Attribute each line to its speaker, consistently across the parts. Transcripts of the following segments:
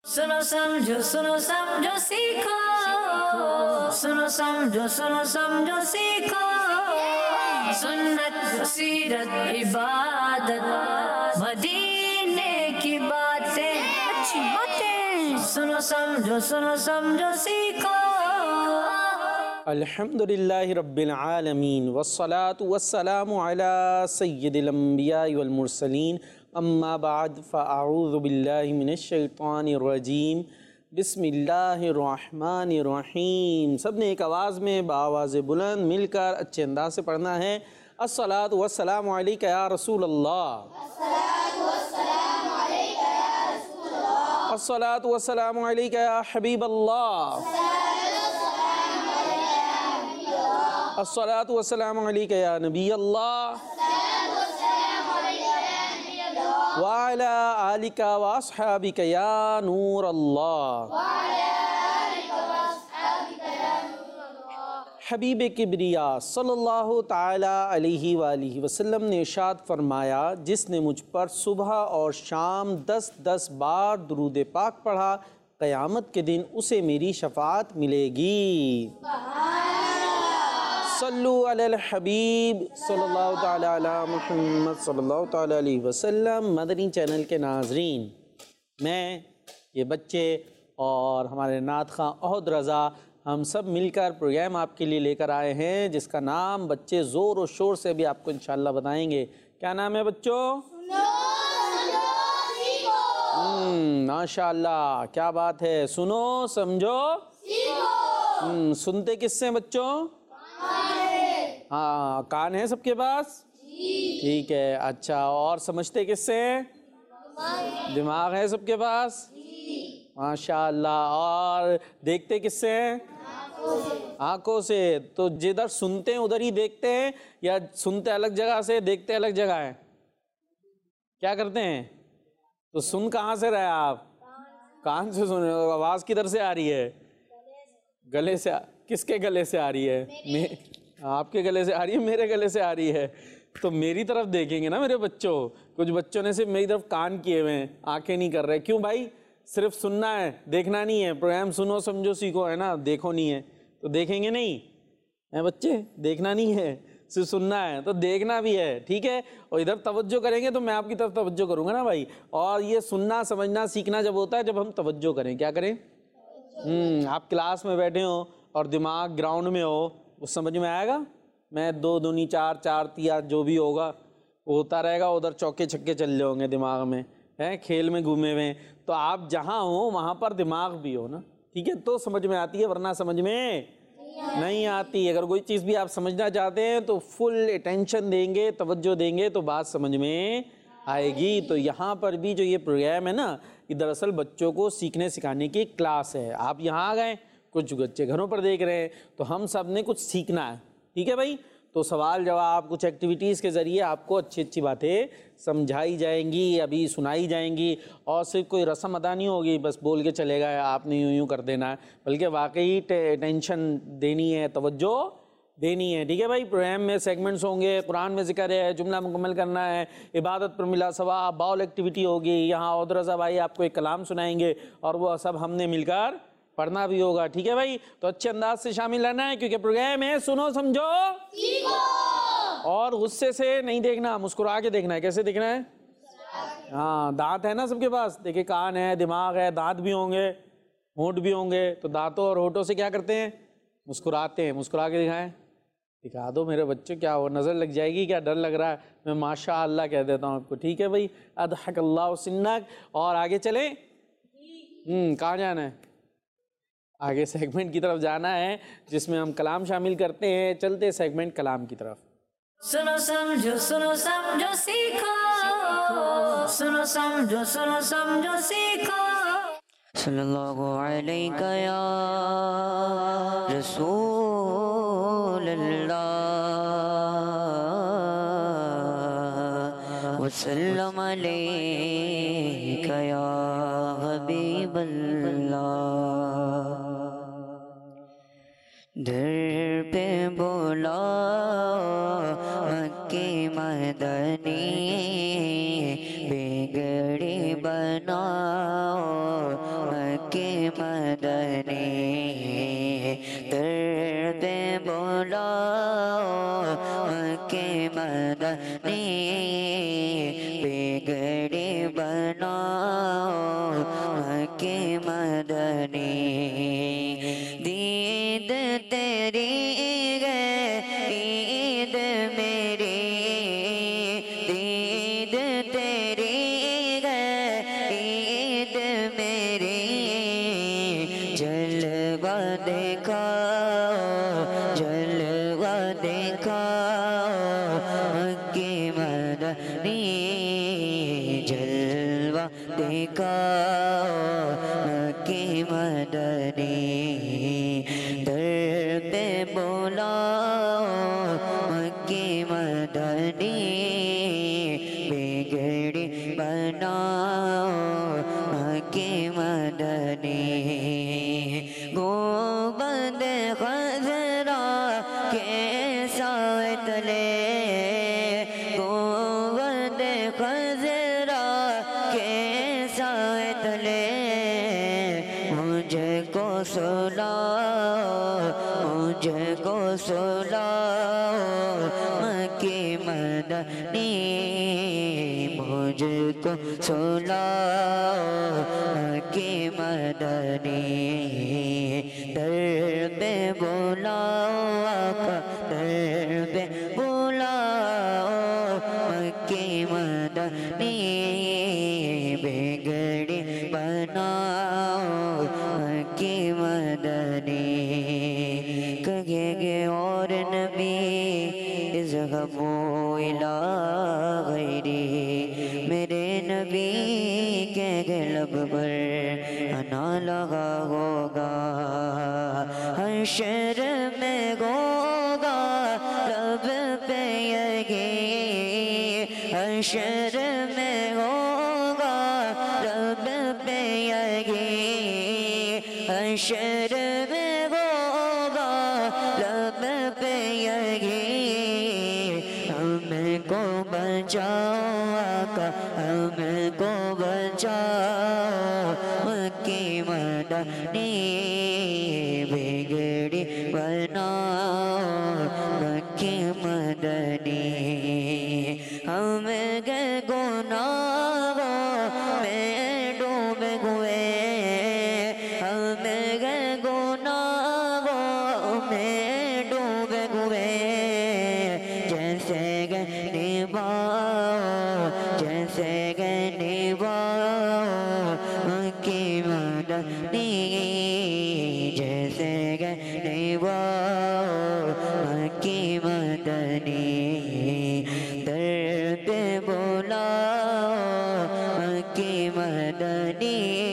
Speaker 1: सुनो समझो सीखो, सुनो समझो सीखो, सुन्नत सीरत इबादत मदीने की बातें, अच्छी बातें। सुनो समझो सीखो।
Speaker 2: अल्हम्दुलिल्लाहि रब्बिल आलमीन वस्सलातु वस्सलामु अला सय्यिदिल अंबिया वल मुरसलीन अम्मा बाद फ़अऊज़ु बिल्लाहि मिनश शैतानिर रजीम बिस्मिल्लाहिर रहमानिर रहीम। सब ने एक आवाज़ में बाआवाज़ बुलंद मिलकर अच्छे अंदाज से पढ़ना है। अस्सलातु वस्सलामु अलैका या रसूल अल्लाह, अस्सलातु वस्सलामु अलैका या हबीब अल्लाह, अस्सलातु वस्सलामु अलैका या नबी अल्लाह व अला आलिका व अस्हाबिका या नूर अल्लाह। हबीब किबरिया सल्लल्लाहु ताला अलैहि वालिहि वसल्लम ने इरशाद फरमाया, जिसने मुझ पर सुबह और शाम 10-10 बार दुरूद पाक पढ़ा, क़यामत के दिन उसे मेरी शफ़ाअत मिलेगी। सल्लु अलल हबीब सल्लल्लाहु ताला अला मुहम्मद सल्लल्लाहु ताला अलैहि वसल्लम। मदनी चैनल के नाज़रीन, मैं, ये बच्चे और हमारे नात ख़ां अहद रज़ा, हम सब मिलकर प्रोग्राम आपके लिए लेकर आए हैं जिसका नाम बच्चे ज़ोर और शोर से भी आपको इंशाअल्लाह बताएंगे। क्या नाम है बच्चों? माशाअल्लाह, क्या बात है। सुनो समझो सीखो। सुनते किससे हैं बच्चों? हाँ, कान है सबके पास? ठीक है, अच्छा। और समझते किससे हैं? दिमाग है सबके पास? माशाअल्लाह। और देखते किससे हैं? आँखों से। तो जिधर सुनते हैं उधर ही देखते हैं या सुनते अलग जगह से, देखते अलग जगह है? क्या करते हैं? तो सुन कहाँ से रहे आप? कान से सुन रहे हो। आवाज़ किधर से आ रही है? गले से। किसके गले से आ रही है? आपके गले से आ रही है, मेरे गले से आ रही है। तो मेरी तरफ देखेंगे ना मेरे बच्चों। कुछ बच्चों ने सिर्फ मेरी तरफ कान किए हुए हैं, आंखें नहीं कर रहे। क्यों भाई? सिर्फ सुनना है, देखना नहीं है। प्रोग्राम सुनो समझो सीखो है ना, देखो नहीं है तो देखेंगे नहीं है बच्चे। देखना नहीं है, सिर्फ सुनना है। तो देखना भी है, ठीक है। और इधर तवज्जो करेंगे तो मैं आपकी तरफ तवज्जो करूँगा ना भाई। और ये सुनना समझना सीखना जब होता है जब हम तवज्जो करें। क्या करें? आप क्लास में बैठे हो और दिमाग ग्राउंड में हो, वो समझ में आएगा। मैं 2 दूनी 4, 4 तिया जो भी होगा वो होता रहेगा। उधर चौके छक्के चल रहे होंगे दिमाग में, हैं खेल में घूमे हुए। तो आप जहाँ हो वहाँ पर दिमाग भी हो ना, ठीक है, तो समझ में आती है, वरना समझ में नहीं आती। अगर कोई चीज़ भी आप समझना चाहते हैं तो फुल अटेंशन देंगे, तवज्जो देंगे तो बात समझ में आएगी। तो यहाँ पर भी जो ये प्रोग्राम है ना, ये दरअसल बच्चों को सीखने सिखाने की क्लास है। आप यहाँ आ गए, कुछ बच्चे घरों पर देख रहे हैं, तो हम सब ने कुछ सीखना है, ठीक है भाई। तो सवाल जवाब, कुछ एक्टिविटीज़ के ज़रिए आपको अच्छी अच्छी बातें समझाई जाएंगी, अभी सुनाई जाएंगी। और सिर्फ कोई रस्म अदा नहीं होगी, बस बोल के चलेगा आपने यूँ यूँ कर देना है, बल्कि वाकई टेंशन देनी है, तवज्जो देनी है, ठीक है भाई। प्रोग्राम में सेगमेंट्स होंगे, कुरान में जिक्र है, जुमला मुकम्मल करना है, इबादत पर मिला सवाब, बाउल एक्टिविटी होगी। यहाँ उद रज़ा भाई आपको एक कलाम सुनाएंगे और वो सब हमने मिलकर पढ़ना भी होगा, ठीक है भाई। तो अच्छे अंदाज से शामिल रहना है क्योंकि प्रोग्राम है सुनो समझो सीखो। और गुस्से से नहीं देखना, मुस्कुरा के देखना है। कैसे देखना है? हाँ, दांत है ना सबके पास? देखिए, कान है, दिमाग है, दांत भी होंगे, होंठ भी होंगे। तो दांतों और होठों से क्या करते हैं? मुस्कुराते हैं। मुस्कुरा के दिखाएं, दिखा दो मेरे बच्चे। क्या हो, नज़र लग जाएगी क्या? डर लग रहा है? मैं माशा अल्लाह कह देता हूँ आपको, ठीक है भाई। अदहकल्लाहु सिन्नक। और आगे चले, कहाँ जाना है? आगे सेगमेंट की तरफ जाना है जिसमें हम कलाम शामिल करते हैं। चलते सेगमेंट कलाम की तरफ।
Speaker 1: सुनो समझो सीखो, सुनो समझो सीखो। सल्लल्लाहु अलैका या रसूल अल्लाह वसल्लम अलैका या हबीब अल्लाह। दर पे बोला मक्के मदनी, बिगड़ी बनाओ मदनी दर पे बुलाओ मक्के मदनी बिगड़ी बनाओ मक्के मदनी दीद तेरी है ईद मेरी दीद तेरी है ईद मेरी जलवा दिखाओ जलवा दिखाओ मक्के मदनी जलवा दिखाओ मक्के मदनी दर पे बुलाओ मक्के मदनी बिगड़ी बनाओ मक्के मदनी गोबंद खजरा के साथ ले गोबंद खजरा के साथ ले मुझको सुलाओ मुझको सुलाओ मक्के मदनी मुझको सुलाओ मक्के मदनी दर पे बुलाओ आका दर पे बुलाओ मक्के मदनी बिगड़ी बनाओ मक्के मदनी कहेंगे और नबी इज़हबू इला गैरी मेरे नबी के लब पर अना लगा होगा हशर में होगा लब पे यही हशर में होगा लब पे यही हशर में होगा लब पे यही हमको बचाओ आका हमको बचाओ मक्के मदनी बिगड़ी बनाओ मक्के मदनी हम गए गुनाहों में डूब हुए हम गए गुनाहों में डूब हुए जैसे गए निभाओ जैसे गए निभाओ मक्के मदनी जैसे गए निभाओ मक्के मदनी दर पे बुलाओ मक्के मदनी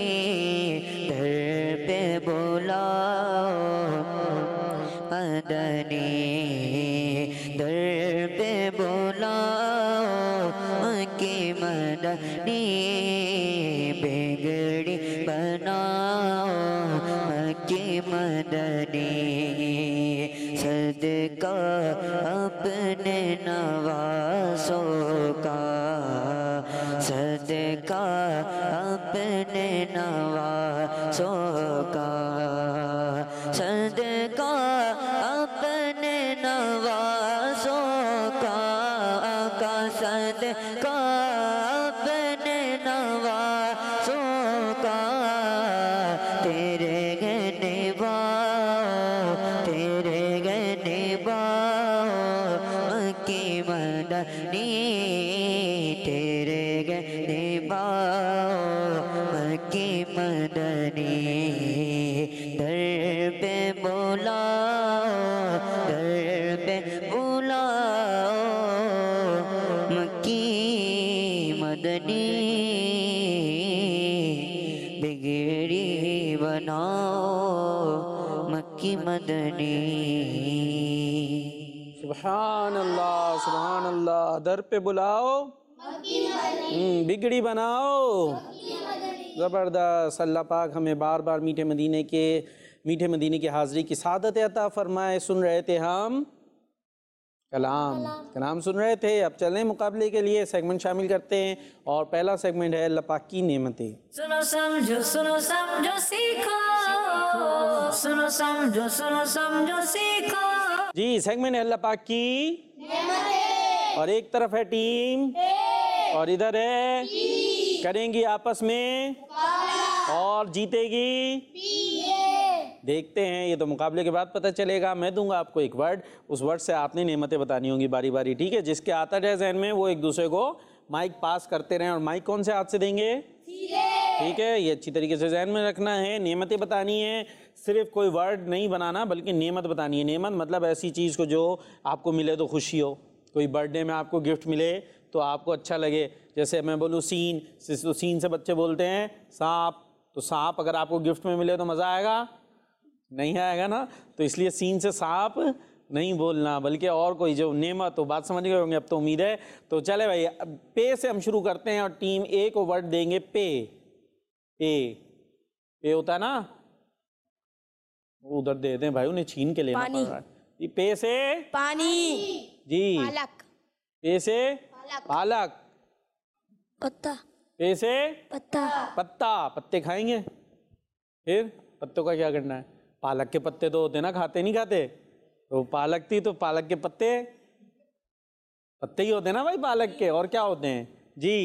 Speaker 1: दर पे बुलाओ मदनी दर पे बुलाओ मक्के मदनी बिगड़ी बनाओ मक्के मदनी सदका अपने नवासों का सदका अपने नवासों का सदका अपने नवासों का सदका अपने नवासों का तेरे गने बाओ तेरे गने बाओ मक्के मदनी तेरे गने बाओ मक्के मदनी दर पे बुलाओ दर पे बुलाओ मक्की मदनी बिगड़ी बनाओ मक्की मदनी
Speaker 2: सुभान अल्लाह दर पे बुलाओ बिगड़ी बनाओ ज़बरदस्त। अल्लाह पाक हमें बार बार मीठे मदीने की हाज़री की सादत अता फरमाए। सुन रहे थे हम कलाम। कलाम सुन रहे थे। अब चलें मुकाबले के लिए, सेगमेंट शामिल करते हैं और पहला सेगमेंट है अल्लाह पाक की नेमतें।
Speaker 1: सुनो समझो सीखो, सुनो समझो सीखो।
Speaker 2: जी, सेगमेंट है अल्लाह पाक की नेमतें। और एक तरफ है टीम और इधर है करेंगी आपस में और जीतेगी। देखते हैं, ये तो मुकाबले के बाद पता चलेगा। मैं दूंगा आपको एक वर्ड, उस वर्ड से आपने नेमतें बतानी होंगी बारी बारी, ठीक है। जिसके आता जाए जहन में वो एक दूसरे को माइक पास करते रहें। और माइक कौन से हाथ से देंगे? ठीक है, ये अच्छी तरीके से जहन में रखना है। नेमतें बतानी है, सिर्फ कोई वर्ड नहीं बनाना बल्कि नेमत बतानी है। नेमत मतलब ऐसी चीज़ को जो आपको मिले तो खुशी हो। कोई बर्थडे में आपको गिफ्ट मिले तो आपको अच्छा लगे। जैसे मैं बोलूँ सीन, तो सीन से बच्चे बोलते हैं सांप, तो सांप अगर आपको गिफ्ट में मिले तो मज़ा आएगा? नहीं आएगा ना। तो इसलिए सीन से सांप नहीं बोलना बल्कि और कोई जो नेमत। तो बात समझ गए होंगे अब तो, उम्मीद है। तो चले भाई, अब पे से हम शुरू करते हैं और टीम ए को वर्ड देंगे पे। पे पे होता है ना, उधर दे दें भाई, उन्हें छीन के लेना पड़ रहा है जी। पे से
Speaker 3: पानी
Speaker 2: जी,
Speaker 3: पालक
Speaker 2: पे से पालक,
Speaker 3: पत्ता
Speaker 2: पे से
Speaker 3: पत्ता
Speaker 2: पत्ता, पत्ते खाएंगे। फिर पत्तों का क्या करना है? पालक के पत्ते तो होते ना, खाते नहीं खाते। तो पालक थी तो पालक के पत्ते, पत्ते ही होते ना भाई पालक के, और क्या होते हैं जी?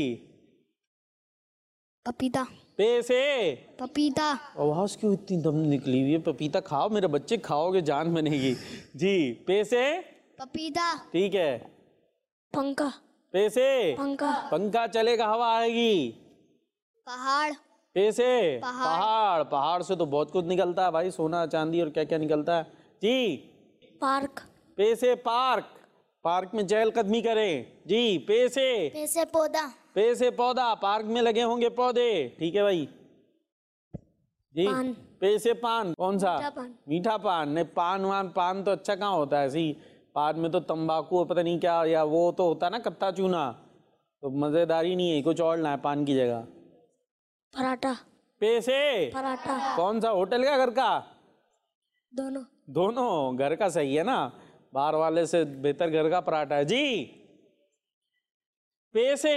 Speaker 3: पपीता
Speaker 2: पे से
Speaker 3: पपीता
Speaker 2: आवाज क्यों इतनी दम निकली हुई है? पपीता खाओ मेरे बच्चे, खाओगे जान बनेगी जी। पे से
Speaker 3: पपीता
Speaker 2: ठीक है।
Speaker 3: पंखा
Speaker 2: पे से
Speaker 3: पंखा
Speaker 2: पंखा चलेगा, हवा आएगी।
Speaker 3: पहाड़
Speaker 2: पे से
Speaker 3: पहाड़।
Speaker 2: पहाड़, पहाड़ से तो बहुत कुछ निकलता है भाई, सोना चांदी और क्या क्या निकलता है जी।
Speaker 3: पार्क
Speaker 2: पे से पार्क, पार्क में चहलकदमी करें जी। पे
Speaker 3: से पौधा
Speaker 2: से पौधा, पार्क में लगे होंगे पौधे, ठीक है भाई जी।
Speaker 3: पान।
Speaker 2: पे से पान, कौन सा?
Speaker 3: मीठा पान।
Speaker 2: मीठा पान नहीं, पान वान, पान तो अच्छा कहाँ होता है ऐसी। पान में तो तंबाकू और पता नहीं क्या, या वो तो होता है ना कत्ता चूना, तो मजेदार ही नहीं है, कुछ और ना है पान की जगह।
Speaker 3: पराठा
Speaker 2: पे से
Speaker 3: पराठा
Speaker 2: कौन सा? होटल का, घर का?
Speaker 3: दोनों
Speaker 2: दोनों। घर का सही है ना, बाहर वाले से बेहतर घर का पराठा है जी। पे से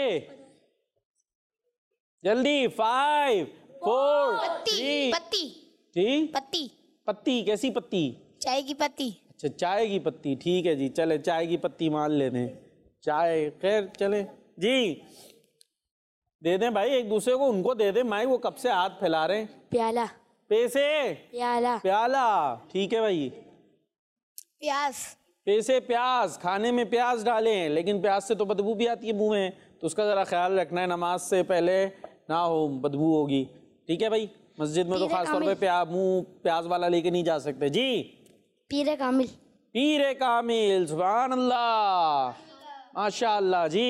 Speaker 2: जल्दी, 5 4 3
Speaker 3: पत्ती
Speaker 2: जी।
Speaker 3: पत्ती
Speaker 2: पत्ती, कैसी पत्ती?
Speaker 3: चाय की पत्ती
Speaker 2: अच्छा, चाय की पत्ती, ठीक है जी। चले चाय की पत्ती मान लेते हैं, चाय। खैर चले जी, दे दें भाई एक दूसरे को, उनको दे दें माइक, वो कब से हाथ फैला रहे हैं।
Speaker 3: प्याला
Speaker 2: पे से
Speaker 3: प्याला
Speaker 2: प्याला, ठीक है भाई।
Speaker 3: प्याज
Speaker 2: पे से प्याज, खाने में प्याज डालें, लेकिन प्याज से तो बदबू भी आती है मुंह में, तो उसका जरा ख्याल रखना है, नमाज से पहले ना हो, बदबू होगी, ठीक है भाई। मस्जिद में तो खास तौर पे मुंह प्याज वाला लेके नहीं जा सकते जी।
Speaker 3: पीरे कामिल
Speaker 2: पीरे कामिल, सुभान अल्लाह, माशाअल्लाह जी।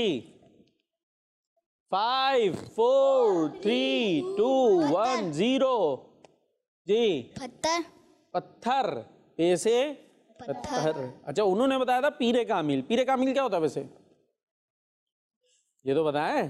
Speaker 2: 5 4 3 2 1 0 जी।
Speaker 3: पत्थर
Speaker 2: पत्थर, पे से पत्थर। अच्छा, उन्होंने बताया था पीरे कामिल। पीरे कामिल क्या होता है वैसे, ये तो बताएं।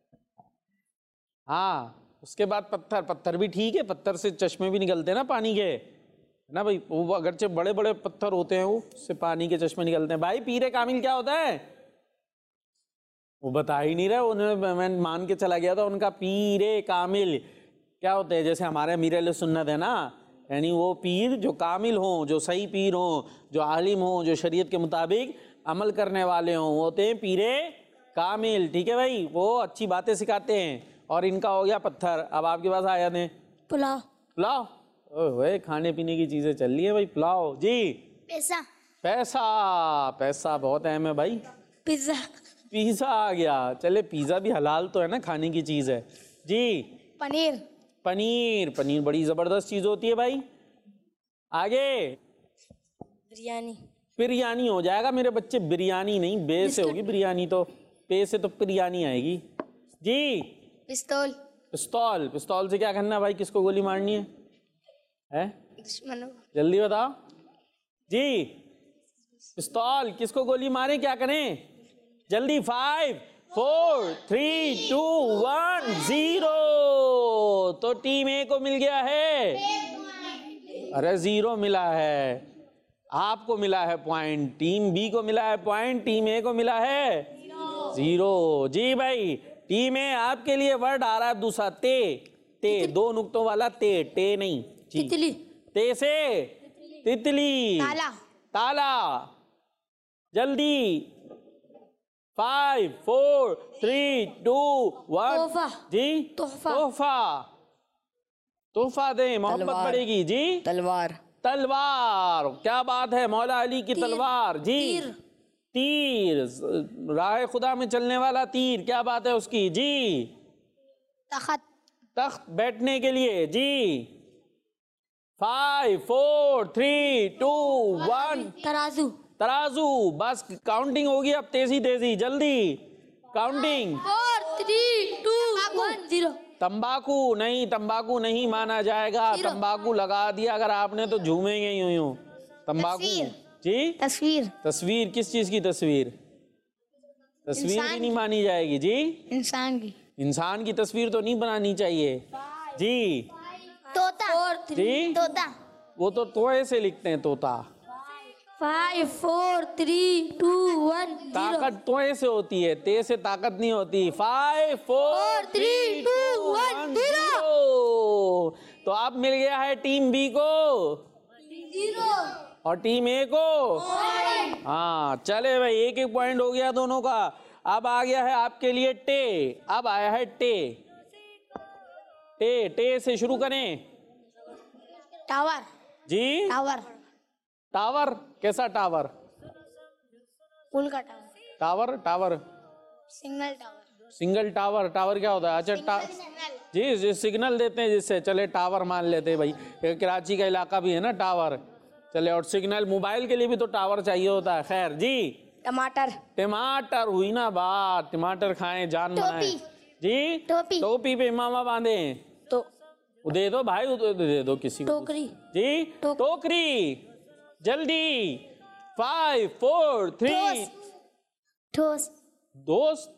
Speaker 2: हाँ, उसके बाद पत्थर, पत्थर भी ठीक है, पत्थर से चश्मे भी निकलते हैं ना पानी के, ना भाई। वो अगरचे बड़े बड़े पत्थर होते हैं, उससे पानी के चश्मे निकलते हैं। भाई पीरे कामिल क्या होता है? वो बता ही नहीं रहा, उन्होंने, मैं मान के चला गया था उनका पीरे कामिल क्या होते हैं। जैसे हमारे अमीर अहले सुन्नत है ना, यानी वो पीर जो कामिल हों, जो सही पीर हों, जो आलिम हों, जो शरीयत के मुताबिक अमल करने वाले हों, वो होते हैं पीरे कामिल, ठीक है भाई। वो अच्छी बातें सिखाते हैं। और इनका हो गया पत्थर। अब आपके पास आ जाते हैं
Speaker 3: पुलाव
Speaker 2: पुलाव। ओए, खाने पीने की चीजें चल रही है भाई। पुलाव जी।
Speaker 3: पैसा
Speaker 2: पैसा, पैसा बहुत अहम है भाई।
Speaker 3: पिज्जा
Speaker 2: पिज़्ज़ा आ गया। चले, पिज़्ज़ा भी हलाल तो है ना, खाने की चीज़ है जी।
Speaker 3: पनीर
Speaker 2: पनीर, पनीर बड़ी ज़बरदस्त चीज़ होती है भाई। आगे
Speaker 3: बिरयानी
Speaker 2: बिरयानी हो जाएगा मेरे बच्चे, बिरयानी नहीं, बे से होगी बिरयानी, तो पे से तो बिरयानी आएगी जी।
Speaker 3: पिस्तौल
Speaker 2: पिस्तौल, पिस्तौल से क्या करना है भाई, किसको गोली मारनी है?
Speaker 3: दुश्मनों
Speaker 2: जल्दी बताओ जी। पिस्तौल, किसको गोली मारे, क्या करें जल्दी? 5 4 3 2 1 0। तो टीम ए को मिल गया है, अरे 0 मिला है। आपको मिला है पॉइंट, टीम बी को मिला है पॉइंट, टीम ए को मिला है 0। जी भाई, टीम ए आपके लिए वर्ड आ रहा है दूसरा, ते 2 नुक्तों वाला ते नहीं जी।
Speaker 3: तितली।
Speaker 2: ते से तितली।
Speaker 3: ताला।
Speaker 2: ताला। जल्दी। 5 4 3 2 1।
Speaker 3: तोहफा।
Speaker 2: जी
Speaker 3: तोहफा।
Speaker 2: तोहफा। तोहफा दें, मोहब्बत बढ़ेगी जी।
Speaker 4: तलवार।
Speaker 2: तलवार, क्या बात है, मौला अली की तलवार जी। तीर, राह खुदा में चलने वाला तीर, क्या बात है उसकी जी।
Speaker 3: तख्त।
Speaker 2: तख्त, बैठने के लिए जी। 5 4 3 2 1।
Speaker 3: तराजू।
Speaker 2: तराजू। बस काउंटिंग होगी अब, तेजी तेजी, जल्दी काउंटिंग।
Speaker 3: 4 3 2 1 0।
Speaker 2: तंबाकू नहीं, तंबाकू नहीं माना जाएगा, तंबाकू लगा दिया अगर आपने तो झूमेंगे यूं यूं। तंबाकू
Speaker 3: तस्वीर।
Speaker 2: जी।
Speaker 3: तस्वीर।
Speaker 2: तस्वीर, किस चीज की तस्वीर? तस्वीर भी नहीं मानी जाएगी जी।
Speaker 3: इंसान की।
Speaker 2: इंसान की तस्वीर तो नहीं बनानी चाहिए जी।
Speaker 3: तोता।
Speaker 2: जी,
Speaker 3: तोता।
Speaker 2: वो तो तोए से लिखते हैं, तोता।
Speaker 3: 5 4 3 2 1 0।
Speaker 2: ताकत तोए से होती है, ते से ताकत नहीं होती। 5 4 3 2 1 0। तो अब मिल गया है टीम बी को
Speaker 3: 0
Speaker 2: और टीम ए को। हाँ चले भाई, 1-1 पॉइंट हो गया दोनों का। अब आ गया है आपके लिए टे। अब आया है टे। टे से शुरू करें
Speaker 3: टावर।
Speaker 2: जी।
Speaker 3: टावर।
Speaker 2: टावर, कैसा टावर?
Speaker 3: पुल का tower.
Speaker 2: Tower, tower
Speaker 3: signal tower.
Speaker 2: Single tower. Tower क्या होता है? अच्छा जी, सिग्नल देते हैं जिससे, चले टावर मान लेते हैं भाई, कराची का इलाका भी है ना टावर, चले। और सिग्नल, मोबाइल के लिए भी तो टावर चाहिए होता है। खैर जी।
Speaker 3: टमाटर।
Speaker 2: टमाटर हुई ना बात, टमाटर खाएं जान बनाएं जी।
Speaker 3: टोपी।
Speaker 2: टोपी पे इमामा बांधे
Speaker 3: तो
Speaker 2: वो दे दो भाई, वो दे दो किसी को।
Speaker 3: टोकरी।
Speaker 2: जी टोकरी। जल्दी। 5 4 3।
Speaker 3: ठोस।
Speaker 2: दोस्त।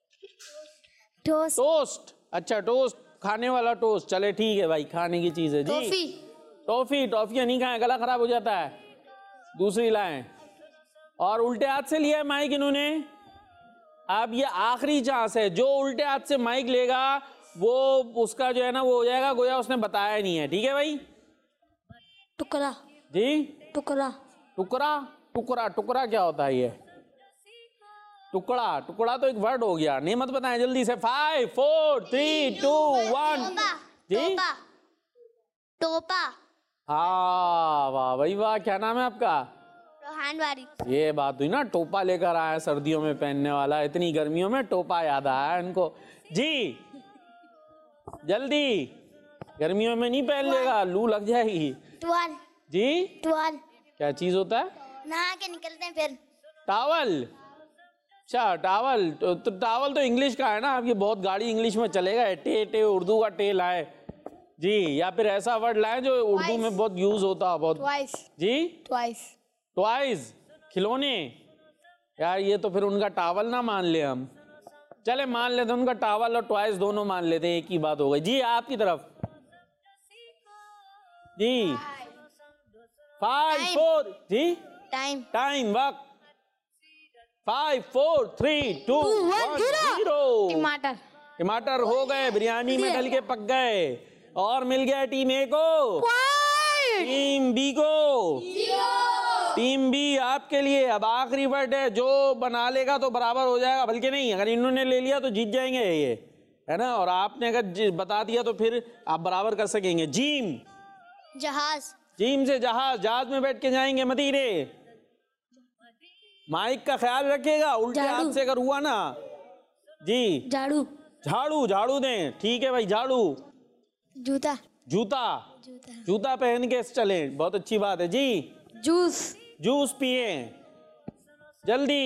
Speaker 3: ठोस।
Speaker 2: टोस्ट, अच्छा टोस्ट, खाने वाला टोस्ट, चले ठीक है भाई, खाने की चीज है जी।
Speaker 3: टॉफी।
Speaker 2: टॉफी, टॉफियां नहीं खाएं, गला खराब हो जाता है। दूसरी लाएं। और उल्टे हाथ से लिया है माइक इन्होंने। अब ये आखिरी चांस है, जो उल्टे हाथ से माइक लेगा वो उसका जो है ना वो हो जाएगा गोया उसने बताया ही नहीं है। ठीक है भाई।
Speaker 3: टुकड़ा।
Speaker 2: जी।
Speaker 3: टुकड़ा।
Speaker 2: टुकड़ा। टुकड़ा, टुकड़ा क्या होता है ये? टुकड़ा, टुकड़ा तो एक वर्ड हो गया। नेमत बताएं जल्दी से। 5 4 3 2 1। जी।
Speaker 3: टोपा।
Speaker 2: हाँ वाह भाई वाह, क्या नाम है आपका?
Speaker 3: रोहान वारिस।
Speaker 2: ये बात हुई ना, टोपा लेकर आया सर्दियों में पहनने वाला, इतनी गर्मियों में टोपा याद आया इनको जी। जल्दी, गर्मियों में नहीं पहन लेगा, लू लग जाएगी।
Speaker 3: टुआल।
Speaker 2: जी।
Speaker 3: टुआल।
Speaker 2: क्या चीज होता है?
Speaker 3: नहा के निकलते हैं फिर।
Speaker 2: टावल। अच्छा टावल, तो टावल तो इंग्लिश का है ना, आपकी बहुत गाड़ी इंग्लिश में चलेगा। टे उर्दू का टे लाए जी, या फिर ऐसा वर्ड लाए जो उर्दू में बहुत यूज होता है बहुत।
Speaker 3: ट्वाइस।
Speaker 2: जी।
Speaker 3: ट्वाइस।
Speaker 2: टॉयज, खिलौने। यार ये तो फिर उनका टावल ना मान ले हम, चले मान लेते उनका टावल और टॉयज दोनों मान लेते, एक ही बात हो गई जी। आपकी तरफ जी। 5 4 जी।
Speaker 3: टाइम।
Speaker 2: टाइम, वक्त। 5 4 3 2 1 0।
Speaker 3: टमाटर।
Speaker 2: टमाटर हो गए, बिरयानी में डल के पक गए। और मिल गया टीम ए को, टीम बी को। टीम बी आपके लिए अब आखिरी वर्ड है, जो बना लेगा तो बराबर हो जाएगा, बल्कि नहीं अगर इन्होंने ले लिया तो जीत जाएंगे ये, है ना। और आपने अगर बता दिया तो फिर आप बराबर कर सकेंगे। जीम।
Speaker 3: जहाज।
Speaker 2: जीम से जहाज, जहाज में बैठ के जाएंगे मदीने। माइक का ख्याल रखिएगा, उल्टे हाथ से अगर हुआ ना जी।
Speaker 3: झाड़ू।
Speaker 2: झाड़ू, झाड़ू दें, ठीक है भाई, झाड़ू।
Speaker 3: जूता।
Speaker 2: जूता। जूता पहन के चले, बहुत अच्छी बात है जी।
Speaker 3: जूस।
Speaker 2: जूस पिए जल्दी।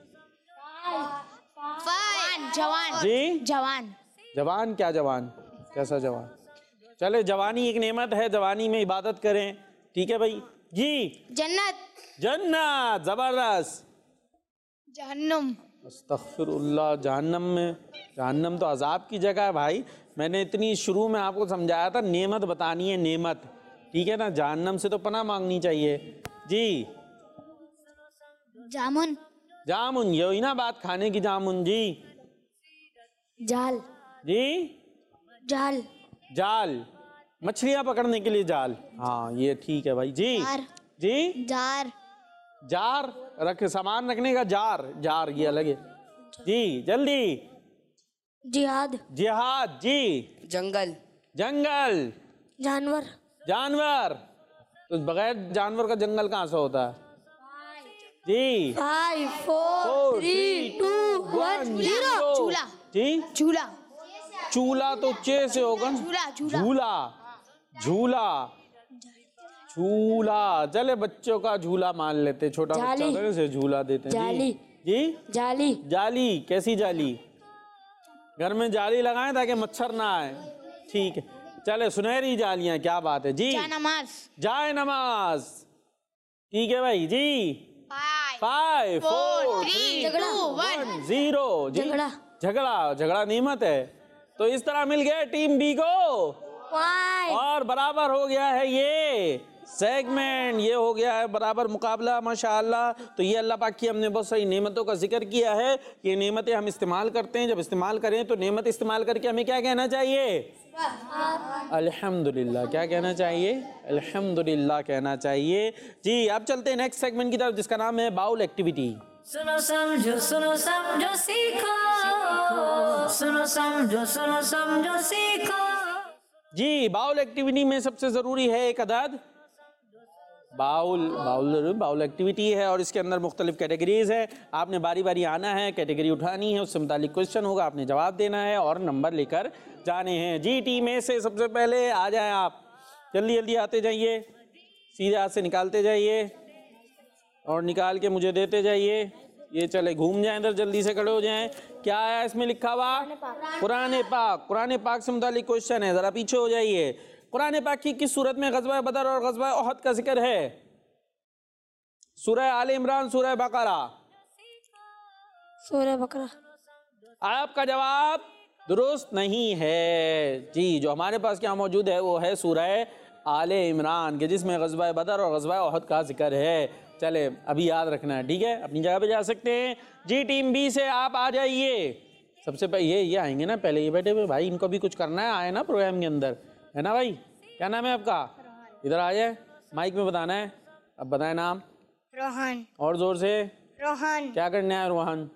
Speaker 3: जवान।
Speaker 2: जी।
Speaker 3: जवान।
Speaker 2: जवान, क्या जवान, कैसा जवान? चले, जवानी एक नेमत है, जवानी में इबादत करें, ठीक है भाई जी।
Speaker 3: जन्नत।
Speaker 2: जन्नत, जबरदस्त।
Speaker 3: जहन्नुम।
Speaker 2: अस्तगफिरुल्लाह, जहन्नम में, जहन्नम तो अजाब की जगह है भाई। मैंने इतनी शुरू में आपको समझाया था, नेमत बतानी है, नेमत, ठीक है ना। जहन्नम से तो पनाह मांगनी चाहिए। जी
Speaker 3: जामुन।
Speaker 2: जामुन, ये हुई ना बात, खाने की जामुन। जी
Speaker 3: जाल।
Speaker 2: जी
Speaker 3: जाल।
Speaker 2: जाल, मछलियां पकड़ने के लिए जाल। हाँ ये ठीक है भाई। जी
Speaker 3: जार।
Speaker 2: जी
Speaker 3: जार।
Speaker 2: जार, रख सामान रखने का जार, जार ये अलग है। जी जल्दी।
Speaker 3: जिहाद।
Speaker 2: जिहाद। जी
Speaker 4: जंगल।
Speaker 2: जंगल,
Speaker 3: जानवर।
Speaker 2: जानवर, तो बगैर जानवर का जंगल कहाँ से होता है? जी
Speaker 3: 5 4 3 2 1 0।
Speaker 4: चूल्हा।
Speaker 2: जी
Speaker 4: चूल्हा।
Speaker 2: चूल्हा तो चे से होगा ना।
Speaker 4: झूला। झूला।
Speaker 2: झूला, झूला, झूला, चले बच्चों का झूला मान लेते, छोटा बच्चा
Speaker 3: जाली।
Speaker 2: होता है उसे झूला देते हैं।
Speaker 3: जाली।
Speaker 2: जी
Speaker 3: जाली।
Speaker 2: जाली, कैसी जाली? घर में जाली लगाएं ताकि मच्छर ना आए। ठीक है, चले सुनहरी जालियां, क्या बात है। जी
Speaker 4: नमाज।
Speaker 2: जाए नमाज। ठीक है भाई। जी 5 4 3 2 1 0।
Speaker 3: झगड़ा।
Speaker 2: झगड़ा, झगड़ा नियमत है, तो इस तरह मिल गया टीम बी को
Speaker 3: 5
Speaker 2: और बराबर हो गया है ये सेगमेंट, ये हो गया है बराबर मुकाबला माशाअल्लाह। तो ये अल्लाह पाक की हमने बहुत सारी नेमतों का जिक्र किया है। ये नेमतें हम इस्तेमाल करते हैं, जब इस्तेमाल करें तो नेमत इस्तेमाल करके हमें क्या कहना चाहिए? अल्हम्दुलिल्लाह। क्या कहना चाहिए? अल्हम्दुलिल्लाह कहना चाहिए। जी अब चलते हैं नेक्स्ट सेगमेंट की तरफ, जिसका नाम है बाउल एक्टिविटी।
Speaker 1: सुनो समझो सीखो, सुनो समझो सीखो।
Speaker 2: जी बाउल एक्टिविटी में सबसे जरूरी है एक अदद बाउल एक्टिविटी है, और इसके अंदर मुख्तलिफ कैटेगरीज है। आपने बारी बारी आना है, कैटेगरी उठानी है, उससे मुतालिक क्वेश्चन होगा, आपने जवाब देना है और नंबर लेकर जाने हैं। जी टीम ए से सबसे पहले आ जाएं आप, जल्दी जल्दी आते जाइए, सीधे हाथ से निकालते जाइए और निकाल के मुझे देते जाइए। ये चले घूम जाएं इधर, जल्दी से खड़े हो जाएं। क्या है इसमें लिखा हुआ? कुरान पाक। कुरान पाक से मुतालिक क्वेश्चन है, जरा पीछे हो जाइए। कुरान पाक की किस सूरत में गज़वा बदर और गज़वा उहद का जिक्र है? सूरह आले इमरान, सूरह बकरा।
Speaker 3: सूरह बकरा।
Speaker 2: आपका जवाब दुरुस्त नहीं है। जी जो हमारे पास क्या मौजूद है वो है सूरह आले इमरान के, जिसमें गज़वा बदर और गज़वा उहद का जिक्र है। चले अभी याद रखना है, ठीक है, अपनी जगह पे जा सकते हैं। जी टीम बी से आप आ जाइए। सबसे पहले ये आएंगे ना, पहले ये बैठे हुए भाई, इनको भी कुछ करना है, आए ना प्रोग्राम के अंदर, है ना भाई? क्या नाम है आपका? इधर आ जाए, माइक में बताना है। अब बताएं नाम।
Speaker 4: रोहन।
Speaker 2: और जोर से।
Speaker 4: रोहन।
Speaker 2: क्या करना है रोहन?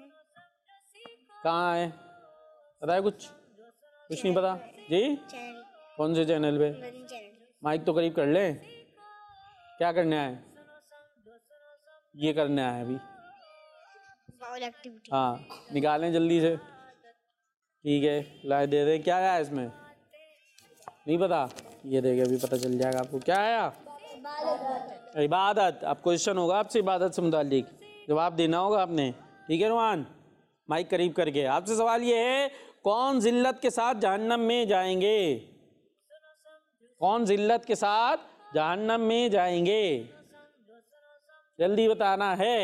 Speaker 2: कहाँ है? पता है कुछ? कुछ नहीं पता। जी कौन से चैनल पे? माइक तो करीब कर ले। क्या करना है? ये करना है अभी।
Speaker 4: Bowl activity.
Speaker 2: हाँ निकालें जल्दी से। ठीक है लाए दे दें। क्या है इसमें? नहीं पता? ये देखे अभी पता चल जाएगा आपको। क्या आया? इबादत। अब क्वेश्चन होगा आपसे इबादत से मुताल्लिक, जवाब देना होगा आपने। ठीक है रोहान, माइक करीब करके। आपसे सवाल ये है, कौन जिल्लत के साथ जहन्नम में जाएंगे? कौन जिल्लत के साथ जहन्नम में जाएंगे? जल्दी बताना है।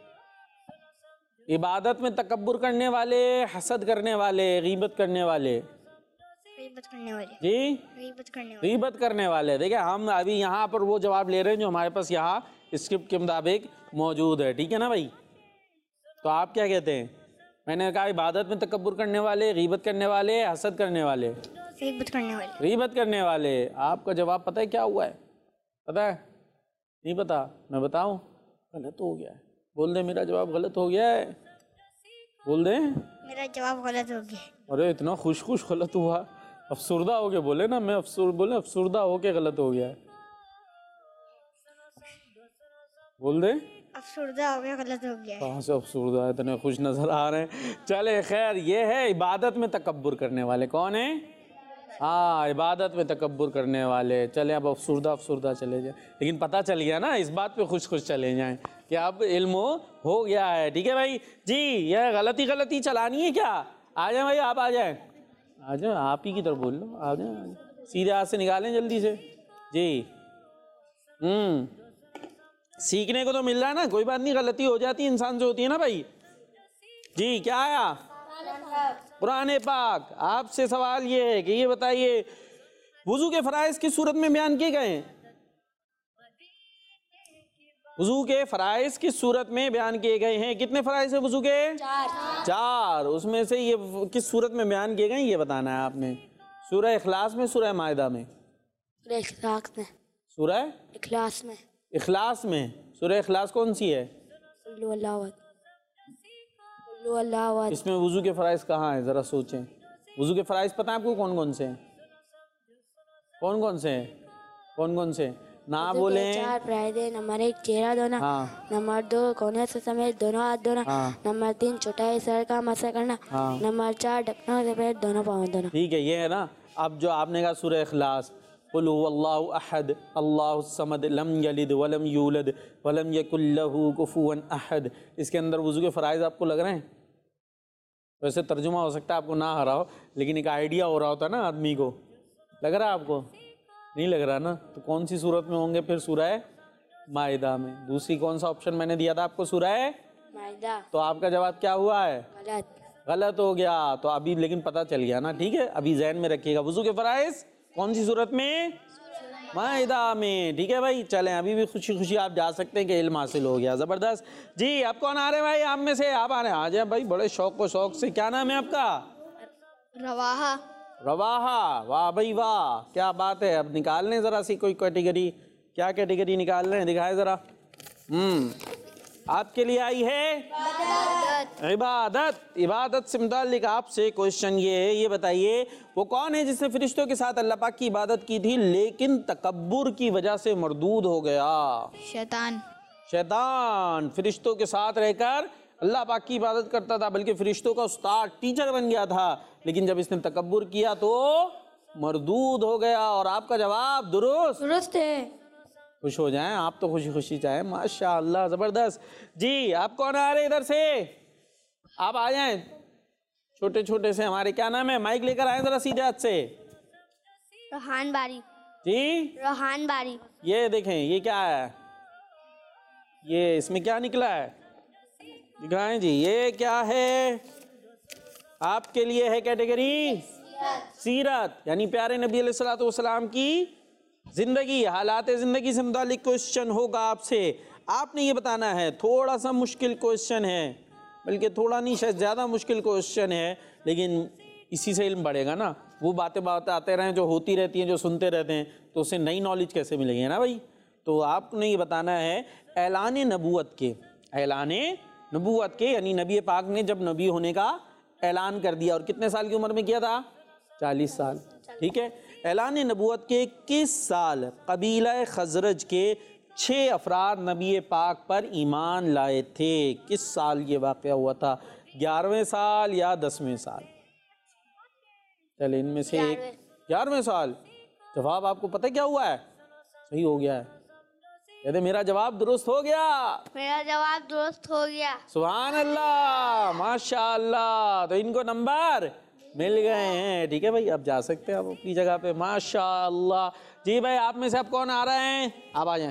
Speaker 2: इबादत में तकब्बुर करने वाले, हसद करने वाले, गीबत करने वाले।
Speaker 4: गीबत करने वाले।
Speaker 2: जी
Speaker 4: गीबत करने वाले।
Speaker 2: गीबत करने वाले। देखिए हम अभी यहाँ पर वो जवाब ले रहे हैं जो हमारे पास यहाँ स्क्रिप्ट के मुताबिक मौजूद है। ठीक है ना भाई? तो आप क्या कहते हैं? मैंने कहा इबादत में तकब्बुर करने वाले, गीबत करने वाले, हसद करने वाले।
Speaker 4: गीबत करने वाले।
Speaker 2: गीबत करने वाले। आपका जवाब पता है क्या हुआ है? पता है? नहीं पता? मैं बताऊं? गलत हो गया है। बोल दे मेरा जवाब गलत हो गया है। बोल दे
Speaker 4: मेरा जवाब गलत हो गया।
Speaker 2: अरे इतना खुश गलत हुआ, अफसुर्दा हो के बोले ना। मैं अफसुर्दा हो के गलत हो गया है। बोल दे
Speaker 4: अफसुर्दा हो गया, गलत हो गया।
Speaker 2: कहाँ से अफसुर्दा है? इतने खुश नजर आ रहे हैं। चले खैर, ये है इबादत में तकब्बुर करने वाले। कौन है? हाँ इबादत में तकब्बुर करने वाले। चले अब अफसुर्दा चले जाए, लेकिन पता चल गया ना, इस बात पे खुश चले जाएं कि अब इल्म हो गया है। ठीक है भाई? जी यह गलती चलानी है क्या? आ जाए भाई, आप आ जाए, आ जाए, आप ही की तरफ बोल लो। आ जाए, सीधे हाथ से निकालें जल्दी से। जी सीखने को तो मिल रहा है ना, कोई बात नहीं, गलती हो जाती है इंसान से, होती है ना भाई। जी क्या आया? कुरान पाक। आपसे सवाल ये है कि ये बताइए, वुजू के फराइज किस सूरत में बयान किए गए हैं? वुजू के फराइज किस सूरत में बयान किए गए हैं? कितने फराइज है वुजू के? चार। उसमें से ये किस सूरत में बयान किए गए ये बताना है आपने। सूरह इखलास में, सूरह माइदा में?
Speaker 3: इखलास में।
Speaker 2: सूरह
Speaker 3: इखलास में।
Speaker 2: इखलास में। सूरह इखलास कौन सी है? इसमें वुजू के फराइज कहाँ है? जरा सोचें। वुजू के फराइज पता है आपको कौन कौन से हैं? कौन कौन से हैं? कौन कौन से? ना बोले।
Speaker 3: 4 फ्राइडे। नंबर 1 चेहरा धोना।
Speaker 2: हाँ।
Speaker 3: नंबर 2 कोने से समेत दोनों हाथ धोना।
Speaker 2: हाँ।
Speaker 3: नंबर 3 चौथाई सर का मसा करना।
Speaker 2: हाँ।
Speaker 3: नंबर 4 ढकनों से पहले दोनों पाँव धोना।
Speaker 2: ठीक है, ये है ना। अब जो आपने कहा सूरह इखलास, कुल हुवल्लाहु अहद अल्लाहु समद लम यलिद वलम यूलद वलम यकुल लहू कुफुवन अहद, इसके अंदर वुजू के फराइज आपको लग रहे हैं? वैसे तर्जुमा हो सकता है आपको ना आ रहा हो, लेकिन एक आइडिया हो रहा होता ना आदमी को। लग रहा है आपको? नहीं लग रहा ना? तो कौन सी सूरत में होंगे फिर? सूरह माइदा में। दूसरी कौन सा ऑप्शन मैंने दिया था आपको? सूरह
Speaker 3: माइदा।
Speaker 2: तो आपका जवाब क्या हुआ है?
Speaker 3: गलत।
Speaker 2: गलत हो गया। तो अभी लेकिन पता चल गया ना, ठीक है? अभी ज़हन में रखिएगा, वुजू के फराइज कौन सी सूरत में? माइदा में। ठीक है भाई, चलें अभी भी खुशी खुशी आप जा सकते हैं कि इल्म हासिल हो गया। ज़बरदस्त जी। आप कौन आ रहे हैं भाई? आप में से आप आ रहे हैं? आ जाए भाई, बड़े शौक से। क्या नाम है आपका?
Speaker 4: रवाहा।
Speaker 2: रवाहा। वाह भाई वाह, क्या बात है। अब निकाल लें ज़रा सी कोई कैटेगरी। क्या कैटेगरी निकाल रहे हैं? दिखाए ज़रा। आपके लिए आई है इबादत। इबादत से मुताल्लिक आपसे क्वेश्चन ये है, ये बताइए वो कौन है जिसने फरिश्तों के साथ अल्लाह पाक की इबादत की थी लेकिन तकब्बुर की वजह से मरदूद हो गया?
Speaker 4: शैतान।
Speaker 2: शैतान फरिश्तों के साथ रहकर अल्लाह पाक की इबादत करता था, बल्कि फरिश्तों का उस्ताद, टीचर बन गया था, लेकिन जब इसने तकब्बुर किया तो मरदूद हो गया। और आपका जवाब दुरुस्त
Speaker 3: है।
Speaker 2: खुश हो जाएं आप तो, खुशी खुशी चाहें। माशाअल्लाह, ज़बरदस्त जी। आप कौन आ रहे इधर से? आप आ जाएं, छोटे छोटे से। हमारे क्या नाम है? माइक लेकर आए ज़रा सीधे हाथ से।
Speaker 4: रोहान बारी।
Speaker 2: जी,
Speaker 4: रोहान बारी।
Speaker 2: ये देखें, ये क्या है? ये इसमें क्या निकला है? दिखाएं जी, ये क्या है? आपके लिए है कैटेगरी सीरत, यानी प्यारे नबी अलैहिस्सलातु वस्सलाम की जिंदगी, हालात जिंदगी से मुतालिक क्वेश्चन होगा आपसे। आपने ये बताना है, थोड़ा सा मुश्किल क्वेश्चन है, बल्कि थोड़ा नहीं शायद ज़्यादा मुश्किल क्वेश्चन है, लेकिन इसी से इल्म बढ़ेगा ना। वो बातें आते रहें जो होती रहती हैं, जो सुनते रहते हैं, तो उससे नई नॉलेज कैसे मिलेगी, है ना भाई? तो आपने ये बताना है ऐलान नबूवत के, ऐलान नबूवत के, यानी नबी पाक ने जब नबी होने का ऐलान कर दिया, और कितने साल की उम्र में किया था? 40 साल। ठीक है। ऐलान नबूवत के किस साल कबीला खजरज के 6 अफराद नबी पाक पर ईमान लाए थे? किस साल ये वाक़या हुआ था? 11वें साल या 10वें साल? चले इनमें से एक। 11वें साल। जवाब आपको पता है क्या हुआ है? सही हो गया है। कहते मेरा जवाब दुरुस्त हो गया।
Speaker 4: मेरा जवाब दुरुस्त हो गया।
Speaker 2: सुभान अल्लाह, माशाअल्लाह। तो इनको नंबर मिल गए हैं। ठीक है भाई, अब जा सकते हैं आप अपनी जगह पे। माशाअल्लाह जी। भाई आप में से आप कौन आ रहे हैं? आप आ जाएं।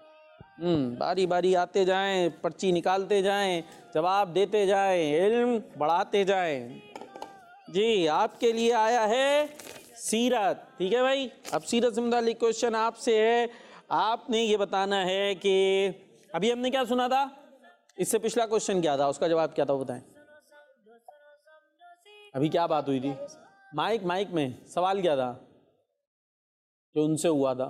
Speaker 2: बारी बारी आते जाएं, पर्ची निकालते जाएं, जवाब देते जाएं, इल्म बढ़ाते जाएं। जी, आपके लिए आया है सीरत। ठीक है भाई, अब सीरत से मुताल्लिक क्वेश्चन आपसे है। आपने ये बताना है कि अभी हमने क्या सुना था, इससे पिछला क्वेश्चन क्या था, उसका जवाब क्या था, बताएं। अभी क्या बात हुई थी? माइक में सवाल क्या था जो उनसे हुआ था?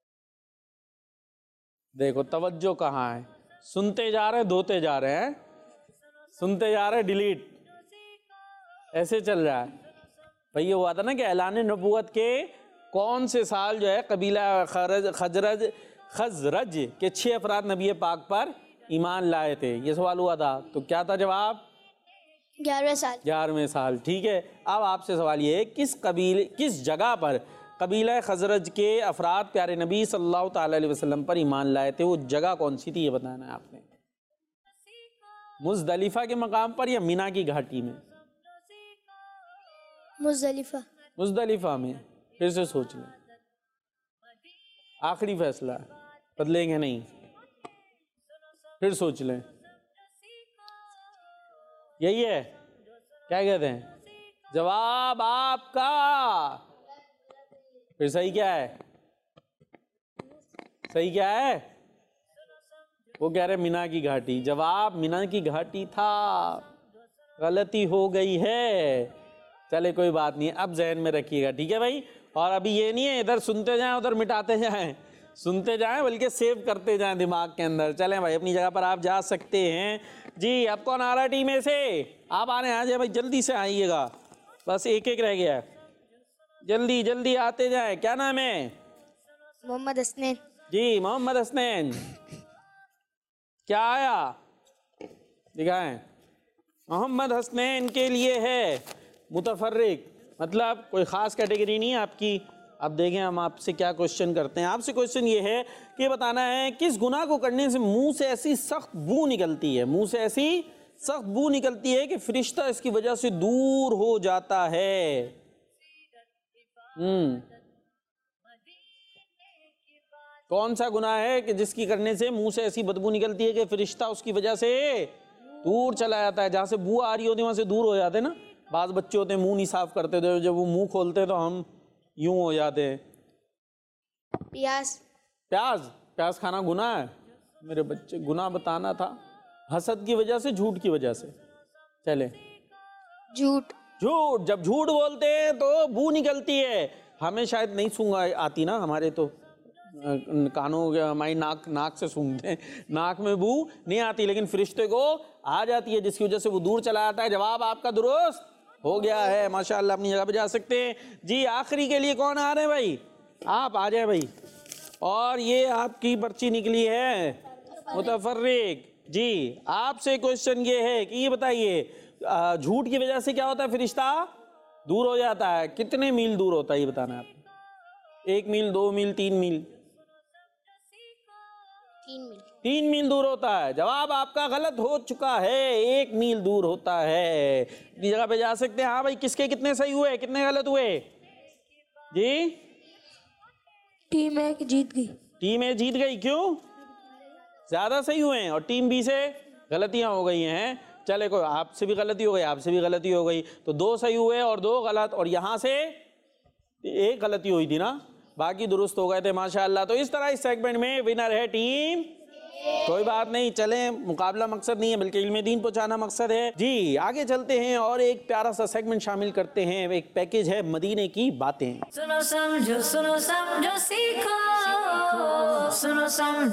Speaker 2: देखो तवज्जो कहाँ है? सुनते जा रहे, धोते जा रहे हैं, सुनते जा रहे, डिलीट, ऐसे चल रहा है भाई। ये हुआ था ना कि ऐलान नबूवत के कौन से साल जो है कबीला खजरज के 6 अफराद नबी पाक पर ईमान लाए थे, ये सवाल हुआ था। तो क्या था जवाब?
Speaker 4: 11वें साल।
Speaker 2: 11वें साल। ठीक है। अब आपसे सवाल ये है, किस जगह पर कबीला खजरज के अफराद प्यारे नबी सल्लल्लाहु ताला अलैहि वसल्लम पर ईमान लाए थे? वो जगह कौन सी थी, ये बताना है आपने। मुज़दलिफा के मकाम पर या मिना की घाटी में?
Speaker 4: मुज़दलिफा।
Speaker 2: मुज़दलिफा में। फिर से सोच लें, आखिरी फैसला है, बदलेंगे नहीं। फिर सोच लें, यही है? क्या कहते हैं? जवाब आपका फिर सही क्या है? सही क्या है? वो कह रहे मीना की घाटी। जवाब मीना की घाटी था, गलती हो गई है। चले कोई बात नहीं, अब जहन में रखिएगा, ठीक है भाई। और अभी ये नहीं है इधर सुनते जाएं उधर मिटाते जाएं, सुनते जाएं बल्कि सेव करते जाएं दिमाग के अंदर। चलें भाई, अपनी जगह पर आप जा सकते हैं जी। अब कौन आ रहा है टीम में से? आप आ रहे हैं, आ जाए भाई, जल्दी से आइएगा, बस एक एक रह गया है, जल्दी जल्दी आते जाए। क्या नाम है?
Speaker 4: मोहम्मद हसनैन।
Speaker 2: जी मोहम्मद हसनैन। क्या आया दिखाएं। मोहम्मद हसनैन के लिए है मुतफर्रिक, मतलब कोई ख़ास कैटेगरी नहीं है आपकी। अब देखें हम आपसे क्या क्वेश्चन करते हैं। आपसे क्वेश्चन ये है कि बताना है किस गुनाह को करने से मुंह से ऐसी सख्त बू निकलती है, मुंह से ऐसी सख्त बू निकलती है कि फरिश्ता इसकी वजह से दूर हो जाता है। कौन सा गुनाह है कि जिसकी करने से मुंह से ऐसी बदबू निकलती है कि फरिश्ता उसकी वजह से दूर चला जाता है? जहाँ से बू आ रही होती है वहाँ से दूर हो जाते हैं ना। बाज बच्चे होते हैं मुंह नहीं साफ करते, तो जब वो मुंह खोलते तो हम यूं हो जाते हैं।
Speaker 4: प्याज।
Speaker 2: प्याज? प्याज खाना गुनाह है? मेरे बच्चे, गुनाह बताना था। हसद की वजह से, झूठ की वजह से? चले
Speaker 4: झूठ।
Speaker 2: झूठ। जब झूठ बोलते हैं तो बू निकलती है। हमें शायद नहीं सूंघ आती ना, हमारे तो कानों, हमारी नाक से सूंघते हैं, नाक में बू नहीं आती, लेकिन फरिश्ते को आ जाती है, जिसकी वजह से वो दूर चला जाता है। जवाब आपका दुरुस्त हो गया है, माशाअल्लाह। अपनी जगह पे जा सकते हैं जी। आखिरी के लिए कौन आ रहे हैं भाई? आप आ जाए भाई। और ये आपकी पर्ची निकली है मुतफर्रिक जी। आपसे क्वेश्चन ये है कि ये बताइए झूठ की वजह से क्या होता है? फरिश्ता दूर हो जाता है। कितने मील दूर होता है ये बताना है आपको? 1 मील, 2 मील, 3 मील?
Speaker 4: 3 मील।
Speaker 2: 3 मील दूर होता है। जवाब आपका गलत हो चुका है, 1 मील दूर होता है। अपनी जगह पे जा सकते हैं। हाँ भाई, किसके कितने सही हुए, कितने गलत हुए जी?
Speaker 3: टीम ए जीत गई।
Speaker 2: टीम ए जीत गई, क्यों? ज्यादा सही हुए हैं और टीम बी से गलतियां हो गई हैं। चले कोई, आपसे भी गलती हो गई, आपसे भी गलती हो गई, तो 2 सही हुए और 2 गलत, और यहाँ से 1 गलती हुई थी ना, बाकी दुरुस्त हो गए थे, माशाअल्लाह। तो इस तरह इस सेगमेंट में विनर है टीम। कोई बात नहीं, चले, मुकाबला मकसद नहीं है बल्कि इल्म दीन पहुंचाना मकसद है जी। आगे चलते हैं और एक प्यारा सा सेगमेंट शामिल करते हैं। एक पैकेज है मदीने की बातें।
Speaker 1: सुनो समझो सीखो, सुनो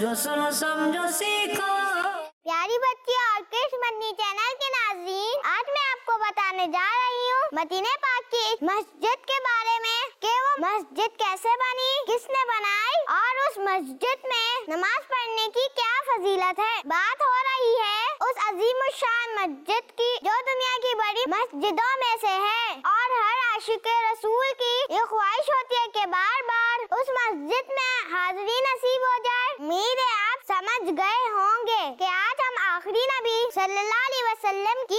Speaker 1: समझो सीखो।
Speaker 4: प्यारी बच्ची और कृष्ण मदनी चैनल के नाज़रीन, आज मैं आपको बताने जा रही हूँ मदीने पाक की इस मस्जिद के बारे में कि वो मस्जिद कैसे बनी, किसने बनाई और उस मस्जिद में नमाज पढ़ने की क्या फजीलत है। बात हो रही है उस अजीमुशान मस्जिद की जो दुनिया की बड़ी मस्जिदों में से है, और हर आशिक रसूल की ये ख्वाहिश होती है कि बार बार उस मस्जिद में हाजिरी नसीब हो जाए। उम्मीद है आप समझ गए होंगे कि आज हम आखिरी नबी सल्लल्लाहु अलैहि वसल्लम की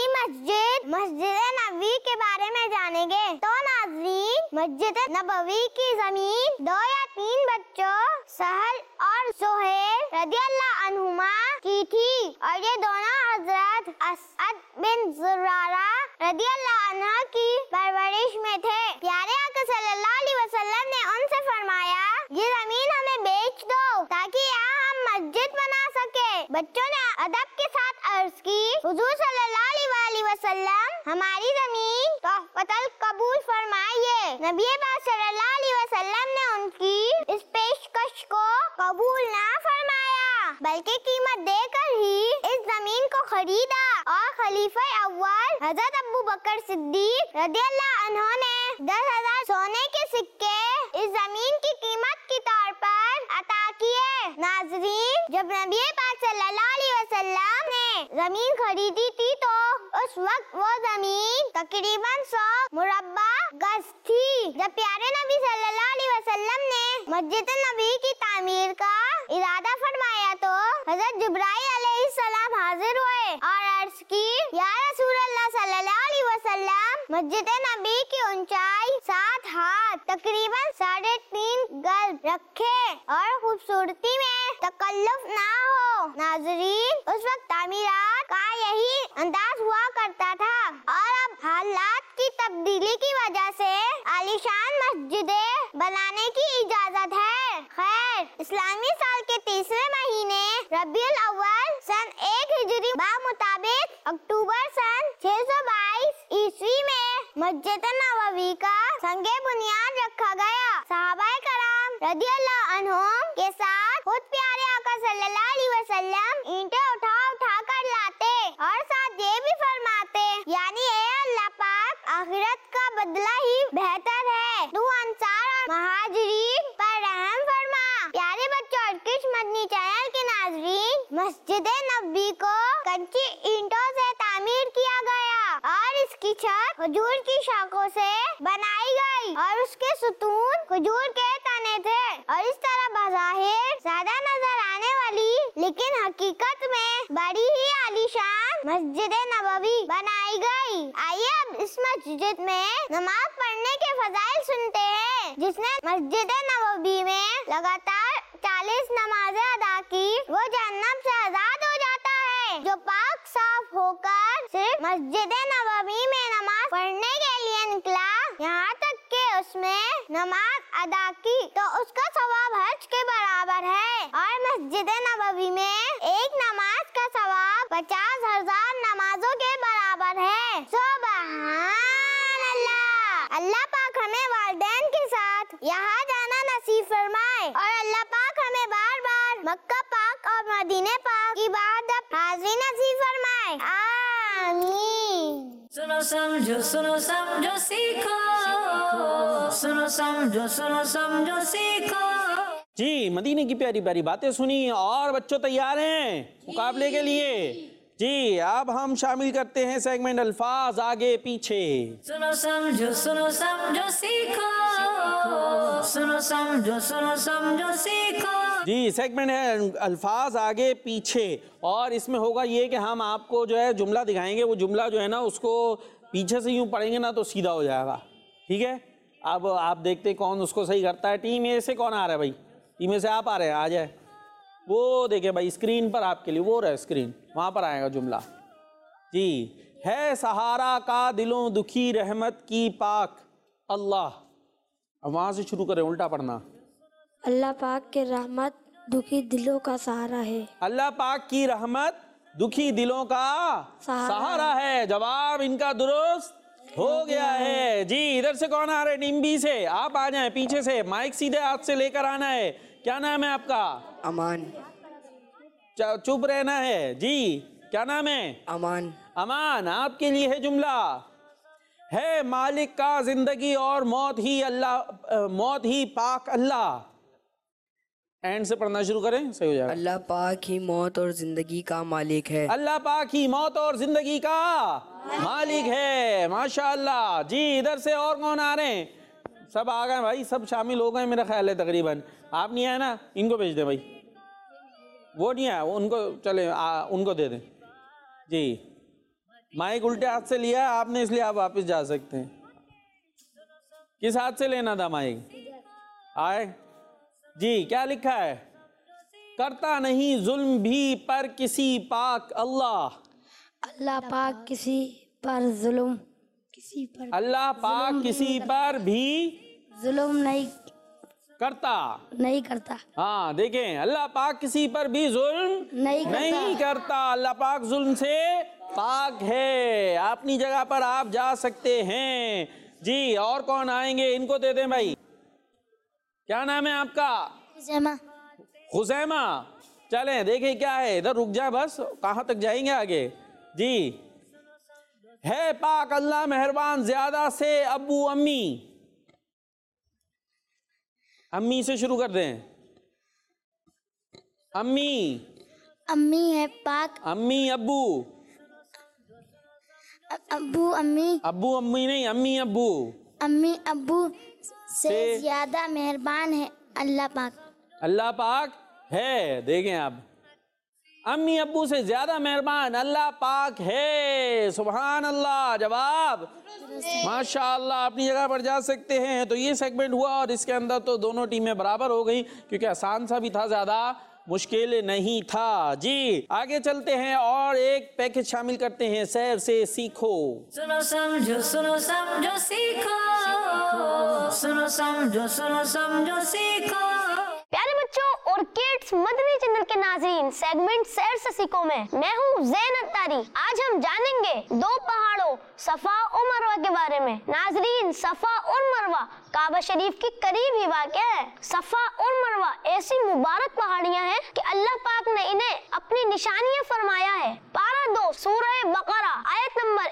Speaker 4: मस्जिद नबवी के बारे में जानेंगे। तो नाज़रीन, मस्जिद नबवी की जमीन 2 या 3 बच्चों सहल और सुहेल रदियल्लाहु अन्हुमा की थी, और ये दोनों हजरत असअद बिन जुरारा रदियल्लाहु अन्हा की परवरिश में थे। प्यारे आका सल्लल्लाहु अलैहि वसल्लम ने उनसे फरमाया, ये जमीन हमें बेच दो ताकि यहाँ हम मस्जिद बना सके। बच्चों ने अदब के साथ अर्ज की, हुजूर सल्लल्लाहु अलैहि वसल्लम, हमारी जमीन तोहफतल कबूल फरमाइए। नबी पाक सल्लल्लाहु अलैहि वसल्लम ने उनकी इस पेशकश को कबूल ना फरमाया, बल्कि कीमत देकर ही इस जमीन को खरीदा, और खलीफा अव्वल हजरत अबू बकर सिद्दीक रदियल्लाहु अन्हु ने 10,000 सोने के सिक्के इस जमीन की कीमत के तौर पर अता किए। नाज़रीन, जब नबी पाक सल्लल्लाहु अलैहि वसल्लम ने जमीन खरीदी थी तो उस वक्त वो जमीन तकरीबन 100 मुरब्बा गज थी। जब प्यारे नबी सल्लल्लाहु अलैहि वसल्लम ने मस्जिद नबी की तामीर का इरादा फरमाया तो हजरत जिब्राइल अलैहिस्सलाम हाजिर हुए और अर्ज की, या रसूल अल्लाह सल्लल्लाहु अलैहि वसल्लम, मस्जिद नबी की ऊंचाई 7 हाथ तकरीबन 3.5 गज रखे और खूबसूरती में तकल्लुफ ना हो। नाज़रीन, उस वक्त तामीरात का यही अंदाज हुआ करता था, और अब हालात की तब्दीली की वजह से आलीशान मस्जिदें बनाने की इजाजत है। खैर, इस्लामी साल के 30वें महीने रबीउल अव्वल सन 1 हिजरी मुताबिक अक्टूबर सन 622 ईस्वी में मस्जिद नबवी का संगे बुनियाद रखा गया। सहाबाए कराम रदियल्लाहु अन्हुम के साथ खुद प्यारे आका सल्लल्लाहु अलैहि वसल्लम ईंटें उठा कर लाते और साथ ये भी फरमाते, यानी ए अल्लाह पाक आखिरत का बदला ही बेहतर है, तू अंसार और महाजिरीन पर रहम फरमा। प्यारे बच्चों और किश मदनी चैनल के नाजरीन, मस्जिद नबवी को कच्ची ईंटों से तामीर किया गया और इसकी छत खजूर की शाखों से बनाई गई और उसके सुतून खजूर के तने थे और इस तरह बज़ाहिर ज्यादा नजर आने वाली लेकिन हकीकत में बड़ी ही आलीशान मस्जिद नबवी बनाई गई। आइए अब इस मस्जिद में नमाज पढ़ने के फजाइल सुनते हैं। जिसने मस्जिद नबवी में लगातार 40 नमाजें अदा की वो जन्नत से आजाद हो जाता है। जो पाक साफ होकर सिर्फ मस्जिद नबवी में नमाज पढ़ने के लिए निकला, यहाँ तक कि उसमें नमाज अदा की तो उसका सवाब हज के बराबर है और मस्जिद नबवी में एक नमाज का सवाब 50,000 नमाजों के बराबर है। सुभान अल्लाह। अल्लाह पाक हमें वालिदैन के साथ यहाँ जाना नसीब फरमाए और अल्लाह पाक हमें बार बार मक्का पाक और मदीने पाक की इबादत हाजिरी नसीब फरमाए। आमीन।
Speaker 1: सुनो समझो सीखो, सुनो समझो सीखो।
Speaker 2: जी, मदीने की प्यारी प्यारी बातें सुनी और बच्चों तैयार हैं मुकाबले के लिए? जी, अब हम शामिल करते हैं सेगमेंट अल्फाज आगे पीछे।
Speaker 1: सुनो समझो सीखो, सुनो समझो सीखो।
Speaker 2: जी, सेगमेंट है अल्फाज आगे पीछे और इसमें होगा ये कि हम आपको जो है जुमला दिखाएंगे, वो जुमला जो है ना उसको पीछे से यूं पढ़ेंगे ना तो सीधा हो जाएगा, ठीक है? अब आप देखते कौन उसको सही करता है। टीम ए से कौन आ रहा है भाई? टीम ए से आप आ रहे हैं, आ जाए। वो देखे भाई स्क्रीन पर आपके लिए, वो रहे स्क्रीन, वहाँ पर आएगा जुमला। जी, है सहारा का दिलों दुखी रहमत की पाक अल्लाह। अब वहाँ से शुरू करें, उल्टा पढ़ना।
Speaker 3: अल्लाह पाक के रहमत दुखी दिलों का सहारा है।
Speaker 2: अल्लाह पाक की रहमत दुखी दिलों का सहारा है। जवाब इनका दुरुस्त हो गया है। जी, इधर से कौन आ रहे? टीम बी से आप आ जाएं, पीछे से माइक सीधे हाथ से लेकर आना है। क्या नाम है आपका?
Speaker 5: अमान।
Speaker 2: चुप रहना है। जी, क्या नाम है?
Speaker 5: अमान।
Speaker 2: अमान, आपके लिए है जुमला। है मालिक का जिंदगी और मौत ही अल्लाह, मौत ही पाक अल्लाह। एंड से पढ़ना शुरू करें, सही हो जाएगा।
Speaker 5: अल्लाह पाक ही मौत और जिंदगी का मालिक है।
Speaker 2: अल्लाह पाक ही मौत और जिंदगी का मालिक है। माशाअल्लाह। जी, इधर से और कौन आ रहे हैं? सब आ गए भाई, सब शामिल हो गए मेरा ख्याल है तकरीबन। आप नहीं आए ना, इनको भेज दें भाई। वो नहीं आया, उनको चले उनको दे दें। जी, माइक उल्टे हाथ से लिया आपने, इसलिए आप वापस जा सकते हैं। किस हाथ से लेना था माइक? आए जी, क्या लिखा है? करता नहीं जुल्म भी पर किसी पाक अल्लाह।
Speaker 3: अल्लाह पाक किसी पर जुल्म
Speaker 2: अल्लाह पाक किसी पर भी
Speaker 3: जुल्म नहीं करता।
Speaker 2: हाँ, देखें, अल्लाह पाक किसी पर भी जुल्म नहीं करता। अल्लाह पाक जुल्म से पाक है। अपनी जगह पर आप जा सकते हैं। जी, और कौन आएंगे? इनको दे दें भाई। क्या नाम है आपका? खुजैमा। चलें देखें क्या है। इधर रुक जाए बस, कहाँ तक जाएंगे आगे? जी, है पाक अल्लाह मेहरबान ज्यादा से अब्बू अम्मी। अम्मी से शुरू कर दें। अम्मी
Speaker 3: है पाक।
Speaker 2: अम्मी अब्बू। अब्बू अम्मी नहीं, अम्मी अब्बू।
Speaker 3: अम्मी अब्बू से ज्यादा मेहरबान है अल्लाह पाक।
Speaker 2: अल्लाह पाक है। देखें आप, अम्मी अब्बू से ज्यादा मेहरबान अल्लाह पाक है। सुभान अल्लाह। जवाब माशाअल्लाह। अपनी जगह पर जा सकते हैं। तो ये सेगमेंट हुआ और इसके अंदर तो दोनों टीमें बराबर हो गई क्योंकि आसान सा भी था, ज्यादा मुश्किल नहीं था। जी, आगे चलते हैं और एक पैकेज शामिल करते हैं, सैर से सीखो।
Speaker 1: सुनो समझो सीखो, सुनो समझो सीखो।
Speaker 4: प्यारे बच्चों और मदनी चैनल के नाज़रीन, सेगमेंट सैर से सीखो में मैं हूँ ज़ैन अत्तारी। आज हम जानेंगे दो पहाड़ों सफा और मरवा के बारे में। नाज़रीन, सफा और मरवा काबा शरीफ के करीब ही वाक़ है। सफा और मरवा ऐसी मुबारक पहाड़ियाँ हैं कि अल्लाह पाक ने इन्हें अपनी निशानियाँ फरमाया है। पारा 2 सूरह बकरा आयत नंबर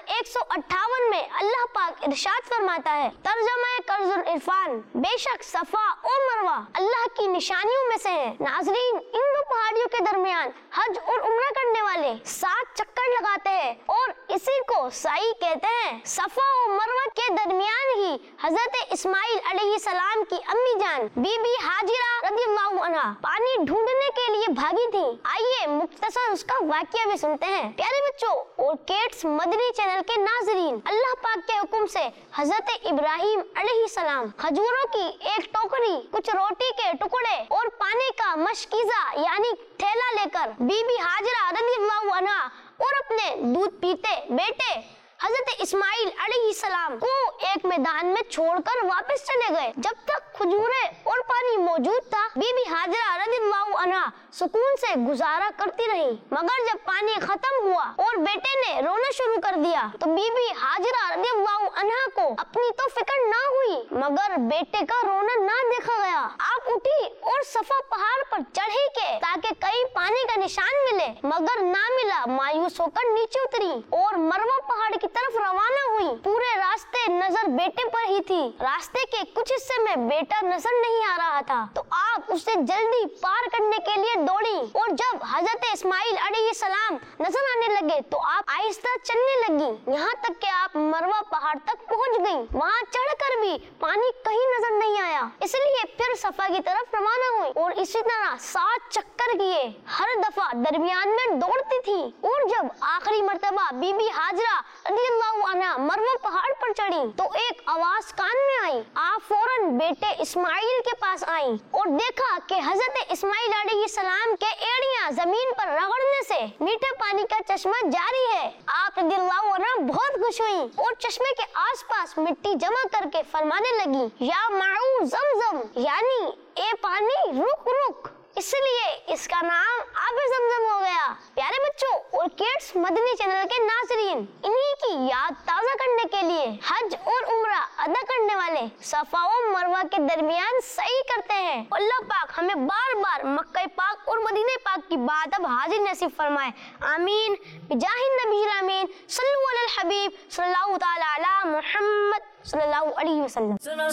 Speaker 4: 158 में अल्लाह पाक इरशाद फरमाता है, तर्जमा कर्जुल इरफान, बेशक सफा और मरवा अल्लाह की निशानियों में से है। नाज़रीन, इन दो पहाड़ियों के दरमियान हज और उम्रा करने वाले 7 चक्कर लगाते हैं और इसी को साई कहते हैं। सफा और मरवा के दरमियान ही हजरत इस्माइल अलैहिस्सलाम की अम्मी जान बीबी हाजिरा रज़ियल्लाहु अन्हा पानी ढूंढने के लिए भागी थी। आइए मुख्तसर उसका वाकया भी सुनते हैं। प्यारे बच्चों और किड्स मदनी चैनल के नाज़रीन, अल्लाह पाक के हुक्म से हजरत इब्राहिम अलैहिस्सलाम खजूरों की एक टोकरी, कुछ रोटी के टुकड़े और पानी का मशकीज़ा यानी थैला लेकर बीबी हाजिरा रज़ियल्लाहु अन्हा और अपने दूध पीते बेटे हजरत इस्माइल अलैहिस्सलाम को एक मैदान में छोड़कर वापस चले गए। जब तक खजूरें और पानी मौजूद था, बीबी हाजिरा रज़ियल्लाहु अन्हा सुकून से गुजारा करती रही। मगर जब पानी खत्म हुआ और बेटे ने रोना शुरू कर दिया तो बीबी हाजिरा रज़ियल्लाहु अन्हा को अपनी तो फिक्र ना हुई मगर बेटे का रोना ना देखा गया। आप उठी और सफा पहाड़ पर चढ़ी के ताकि कहीं पानी का निशान मिले, मगर ना मिला। मायूस होकर नीचे उतरी और मरवा पहाड़ की तरफ रवाना हुई। पूरे रास्ते नजर बेटे पर ही थी। रास्ते के कुछ हिस्से में बेटा नजर नहीं आ रहा था तो आप उसे जल्दी पार करने के लिए दौड़ी और जब हजरत इस्माइल अलैहिस्सलाम नजर आने लगे तो आप आहिस्ता चलने लगी, यहाँ तक कि आप मरवा पहाड़ तक पहुँच गयी। वहाँ चढ़कर भी पानी कहीं नजर नहीं आया, इसलिए फिर सफा की तरफ रवाना हुई और इसी तरह 7 चक्कर किए। हर दफा दरमियान में दौड़ती थी और जब आखिरी मर्तबा बीबी हाजिरा रज़ियल्लाहु अन्हा मरवा पहाड़ पर चढ़ी तो एक आवाज कान में आई। आप फौरन बेटे इस्माइल के पास आई और देखा कि हजरत इस्माइल अलैहिस्सलाम के एड़ियां जमीन पर रगड़ने से मीठे पानी का चश्मा जारी है। आप रज़ियल्लाहु अन्हा बहुत खुश हुई और चश्मे के आसपास मिट्टी जमा करके फरमाने लगी, या माऊ ज़मज़म, यानी ए पानी रुक रुक, इसलिए इसका नाम आबे ज़मज़म हो गया। प्यारे बच्चों और किड्स मदनी चैनल के नाज़रीन, इन्हीं की याद ताज़ा करने के लिए हज और उम्रा अदा करने वाले सफा और मरवा के दरमियान सही करते हैं। अल्लाह पाक हमें बार बार मक्का पाक और मदीने पाक की बात अब हाजिर नसीब फरमाए। आमीन बिजाहिन नबील आमीन सल्लल्लाहु अलैहि हबीब सल्लल्लाहु तआला अला मुहम्मद सल्लल्लाहु अलैहि वसल्लम।
Speaker 1: सुनो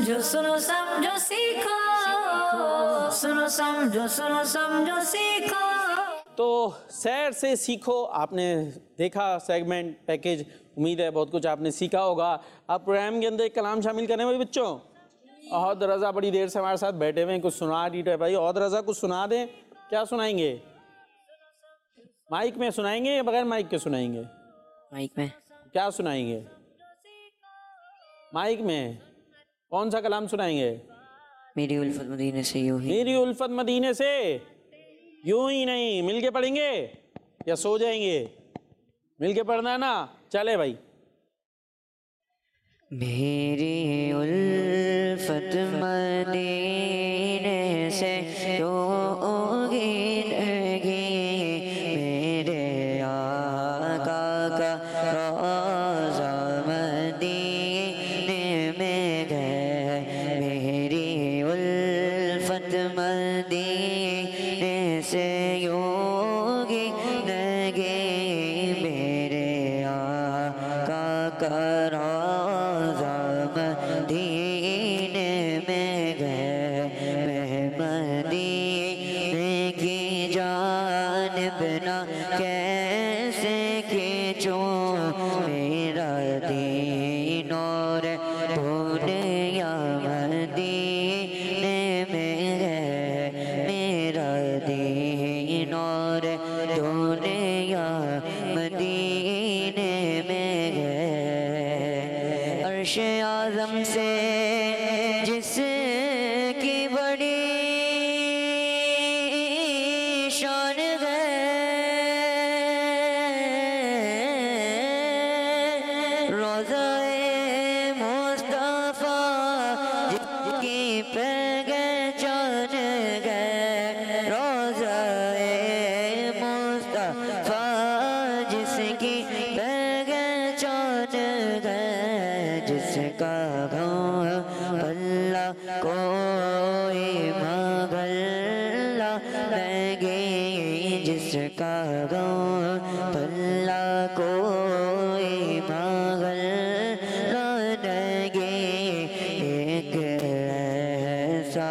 Speaker 1: समझो सीखो, सुनो समझो सीखो।
Speaker 2: तो सैर से सीखो आपने देखा सेगमेंट पैकेज, उम्मीद है बहुत कुछ आपने सीखा होगा। आप प्रोग्राम के अंदर एक कलाम शामिल करें भाई बच्चों। और रज़ा बड़ी देर से हमारे साथ बैठे हुए हैं, कुछ सुना दी है भाई। और रज़ा कुछ सुना दें, क्या सुनाएंगे? माइक में सुनाएंगे या बगैर माइक के सुनाएंगे?
Speaker 5: माइक में।
Speaker 2: क्या सुनाएंगे? माइक में। कौन सा कलाम सुनाएंगे?
Speaker 5: मेरी उल्फत मदीने से यूं ही।
Speaker 2: मेरी उल्फत मदीने से यूं ही नहीं, मिलके पढ़ेंगे या सो जाएंगे? मिलके पढ़ना है ना, चले भाई।
Speaker 5: मेरी उल्फत मदीने से यूं ही लगी, मेरे आका का रोज़ा मदीने में है। मेरी उल्फत मदीने से यूं ही लगी, मेरे आका का रोज़ा मदीने में गए। मैं मदीने की जानिब ना कैसे खींचूं, मेरा दीन और दुनिया मदीने में है। मेरा दीन और दुनिया मदीने में है। अर्श आज़म से जिसकी बड़ी शान है, रोज़ा-ए मुस्तफ़ा जिसकी पहचान है, जिसका गम पल्ला कोई मगल लगे एक ऐसा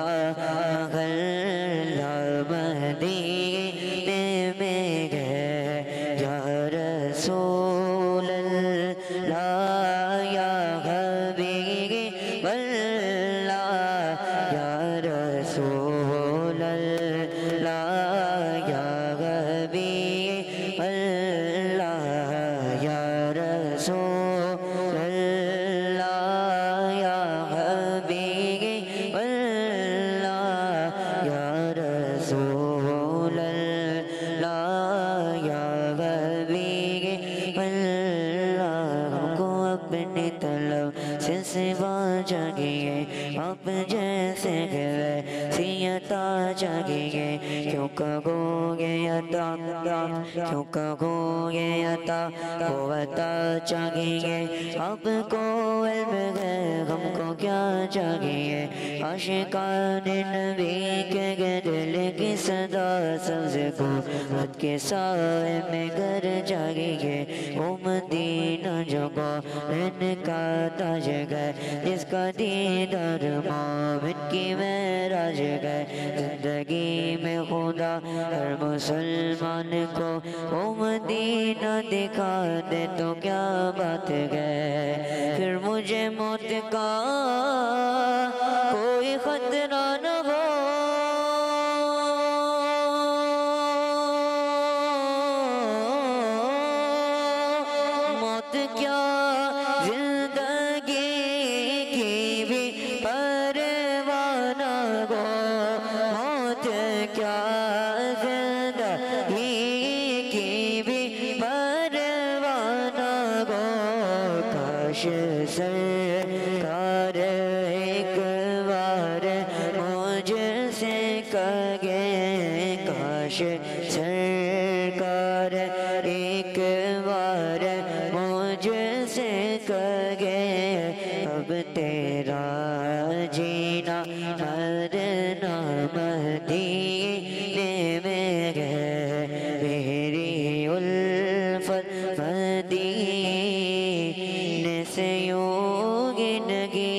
Speaker 5: गल्ला मदीने में गए या रसूल अल्लाह या हबीब अल्लाह या रसूल अल्लाह या हबीब अल्लाह या रसूल अल्लाह या हबीब अल्लाह या रसूल अल्लाह या हबीब अल्लाह। हमको अपनी तलब से सिवा चाहिए, आप जैसे वैसियता चाहिए। क्यों कहोगे अता, क्यों कहोगे अता, वो अता चाहिए। आपको इल्म है, हमको क्या चाहिए। आशिकान नबी के दिल की सदा सबको हद के साए में घर चाहिए। वो मदीना जगह इनका ताज गए, जिसका दीदार मोमिन की मेराज गए। जिंदगी में खुदा हर मुसलमान को वो मदीना दिखा दे तो क्या बात गए। फिर मुझे मौत का कोई खतरा न हो, मौत क्या जिंदगी की भी परवाह न हो, मौत क्या जिंदगी की भी परवाह न हो। काश सरकार एक बार मुझसे कहे, काश सरकार एक बार मुझसे कहे। अब तेरा जीना मरना मदीने में है, मेरी उल्फत मदीने से योगी नगी,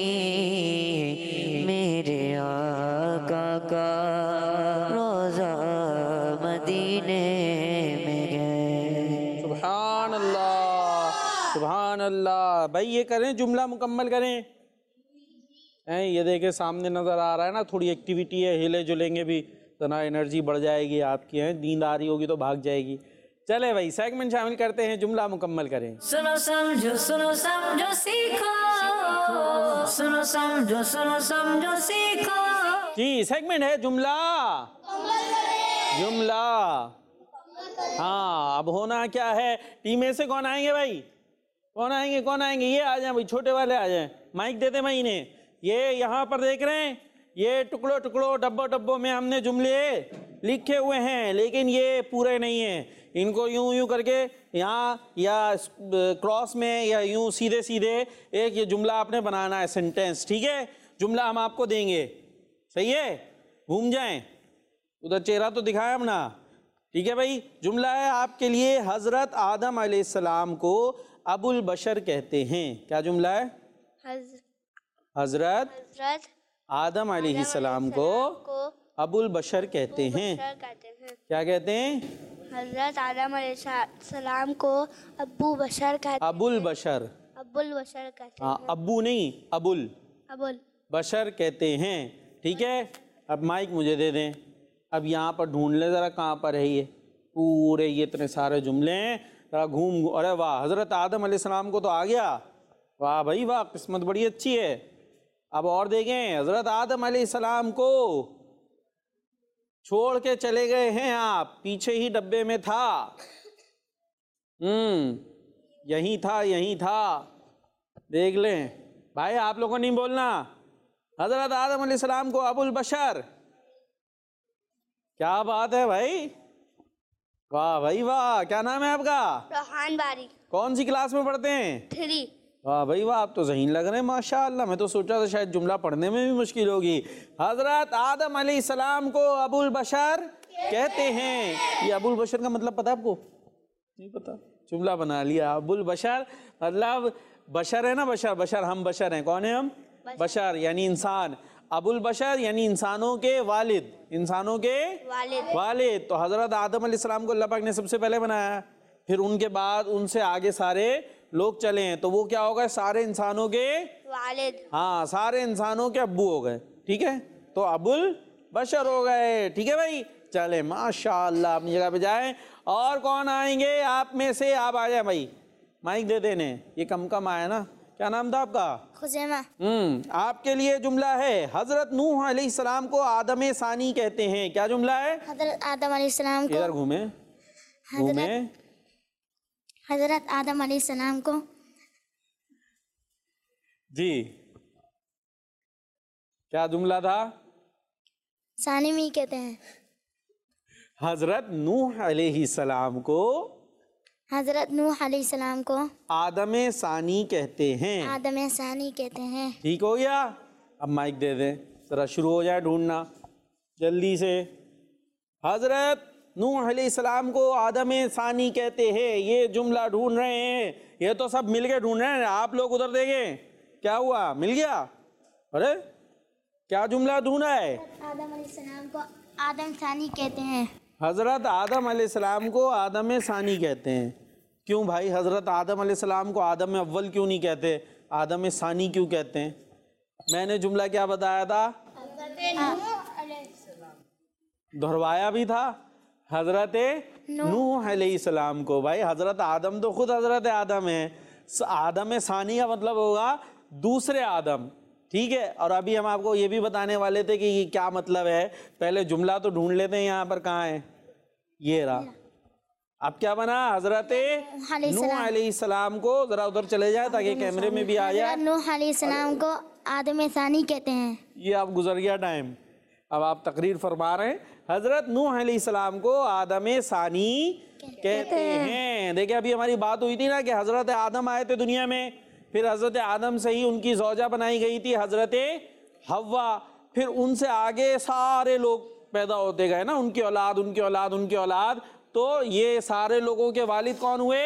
Speaker 5: मेरे आका का रोज़ा मदीने में है।
Speaker 2: सुभान अल्लाह, सुभान अल्लाह। भाई ये करें, जुमला मुकम्मल करें। हैं, ये देखे सामने नज़र आ रहा है ना, थोड़ी एक्टिविटी है, हिले जुलेंगे भी तो ना एनर्जी बढ़ जाएगी आपकी। है, नींद आ रही होगी तो भाग जाएगी। चले भाई सेगमेंट शामिल करते हैं, जुमला मुकम्मल करें।
Speaker 1: सुनो समझो सीखो, सुनो समझो सीखो।
Speaker 2: जी सेगमेंट है जुमला जुमला। हाँ, अब होना क्या है, टीम में से कौन आएंगे भाई, कौन आएंगे, कौन आएंगे। ये आ जाए भाई, छोटे वाले आ जाए, माइक दे दे भाई इन्हें। ये यहाँ पर देख रहे हैं, ये टुकड़ों टुकड़ों डब्बों डब्बों में हमने जुमले लिखे हुए हैं, लेकिन ये पूरे नहीं हैं। इनको यूं यूं करके यहाँ या क्रॉस में या यूं सीधे सीधे एक ये जुमला आपने बनाना है, सेंटेंस। ठीक है, जुमला हम आपको देंगे, सही है। घूम जाएं, उधर चेहरा तो दिखाया अपना। ठीक है भाई, जुमला है आपके लिए, हजरत आदम अलैहिस्सलाम को अबुल बशर कहते हैं। क्या जुमला है? हजरत आदम अलैहिस्सलाम को अबुल बशर कहते हैं। क्या कहते हैं?
Speaker 3: हजरत आदम अलैहिस्सलाम को अब्बू बशर कहते हैं।
Speaker 2: अबुल बशर,
Speaker 3: अब्बुल बशर कहते हैं।
Speaker 2: हाँ, अब्बू नहीं, अबुल
Speaker 3: अबुल
Speaker 2: बशर कहते हैं। ठीक है, अब माइक मुझे दे दें। अब यहाँ पर ढूंढ ले ज़रा, कहाँ पर है ये पूरे, ये इतने सारे जुमले हैं, ज़रा घूम। अरे वाह, हज़रत आदम अलैहिस्सलाम को तो आ गया। वाह भाई वाह, किस्मत बड़ी अच्छी है। अब और देखें, हज़रत आदम अलैहिस्सलाम को छोड़ के चले गए हैं आप, पीछे ही डब्बे में था। यहीं था, यहीं था, देख लें भाई। आप लोगों ने नहीं बोलना। हज़रत आदम अलैहिस्सलाम को अबुल बशर। क्या बात है भाई, वाह भाई वाह। क्या नाम है आपका?
Speaker 3: रोहान बारी।
Speaker 2: कौन सी क्लास में पढ़ते हैं?
Speaker 3: 3।
Speaker 2: वाह भाई वाह, आप तो ज़हीन लग रहे हैं माशाअल्लाह। मैं तो सोचा था शायद जुमला पढ़ने में भी मुश्किल होगी। हज़रत आदम अलैहिस्सलाम को अबुल बशर कहते हैं। ये अबुल बशर का मतलब पता है आपको? नहीं पता, जुमला बना लिया। अबुल बशर मतलब बशर है ना, बशर, बशर हम बशर हैं। कौन है हम? बशर यानी इंसान। अबुल बशर यानी इंसानों के वालिद, इंसानों के वालिद। तो हजरत आदम अलैहिस्सलाम को अल्लाह पाक ने सबसे पहले बनाया, फिर उनके बाद उनसे आगे सारे लोग चले हैं, तो वो क्या हो गए? सारे इंसानों के वालिद। हाँ, सारे इंसानों के अब्बू हो गए। ठीक है, तो अबुल बशर हो गए। ठीक है भाई, चले माशाअल्लाह, अपनी जगह पे जाए। और कौन आएंगे आप में से? आप आ जाए भाई, माइक दे देने। ये कम आया ना, क्या नाम था आपका?
Speaker 3: खुजैमा।
Speaker 2: आपके लिए जुमला है। हजरत नूह अलैहिस्सलाम को आदम सानी कहते हैं। क्या जुमला है?
Speaker 3: हजरत आदम अलैहिस्सलाम को,
Speaker 2: इधर घूमे घूमे।
Speaker 3: हजरत आदम अलैहिस्सलाम को
Speaker 2: जी, क्या जुमला था?
Speaker 3: सानी में कहते हैं।
Speaker 2: हजरत नूह अलैहिस्सलाम को,
Speaker 3: हजरत नूह अलैहिस्सलाम को
Speaker 2: आदम सानी कहते हैं।
Speaker 3: आदम सानी कहते हैं।
Speaker 2: ठीक हो गया? अब माइक दे दें, जरा शुरू हो जाए ढूंढना जल्दी से। हजरत नूह अलैहिस्सलाम को आदम सानी कहते हैं, ये जुमला ढूंढ रहे हैं। ये तो सब मिलके ढूंढ रहे हैं, आप लोग उधर देखें क्या हुआ, मिल गया? अरे क्या जुमला ढूंढा है?
Speaker 3: आदम अलैहिस्सलाम को आदम सानी कहते हैं।
Speaker 2: हजरत आदम अलैहिस्सलाम को आदम सानी कहते हैं। क्यों भाई, हजरत आदम अलैहिस्सलाम को आदम अव्वल क्यों नहीं कहते, आदम सानी क्यों कहते हैं? मैंने जुमला क्या बताया था? दोहराया भी था। हजरत नूह अलैहिस्सलाम को, भाई हजरत आदम तो खुद हजरत आदम है, आदम सानी का मतलब होगा दूसरे आदम। ठीक है, और अभी हम आपको ये भी बताने वाले थे कि ये क्या मतलब है। पहले जुमला तो ढूंढ लेते हैं, यहाँ पर कहाँ है? ये रहा। अब क्या बना? हजरत नूह अलैहिस्सलाम को, जरा उधर चले जाए ताकि कैमरे में भी आ जाए।
Speaker 3: नूह अलैहिस्सलाम को आदम सानी कहते हैं।
Speaker 2: ये अब गुजर गया टाइम, अब आप तकरीर फरमा रहे हैं। हजरत नूह अलैहिस्सलाम को आदम सानी कहते हैं। देखिए, अभी हमारी बात हुई थी ना कि हजरत आदम आए थे दुनिया में, फिर हजरत आदम से ही उनकी ज़ौजा बनाई गई थी हजरत हव्वा, फिर उनसे आगे सारे लोग पैदा होते गए ना, उनकी औलाद, उनकी औलाद, उनकी औलाद। तो ये सारे लोगों के वालिद कौन हुए?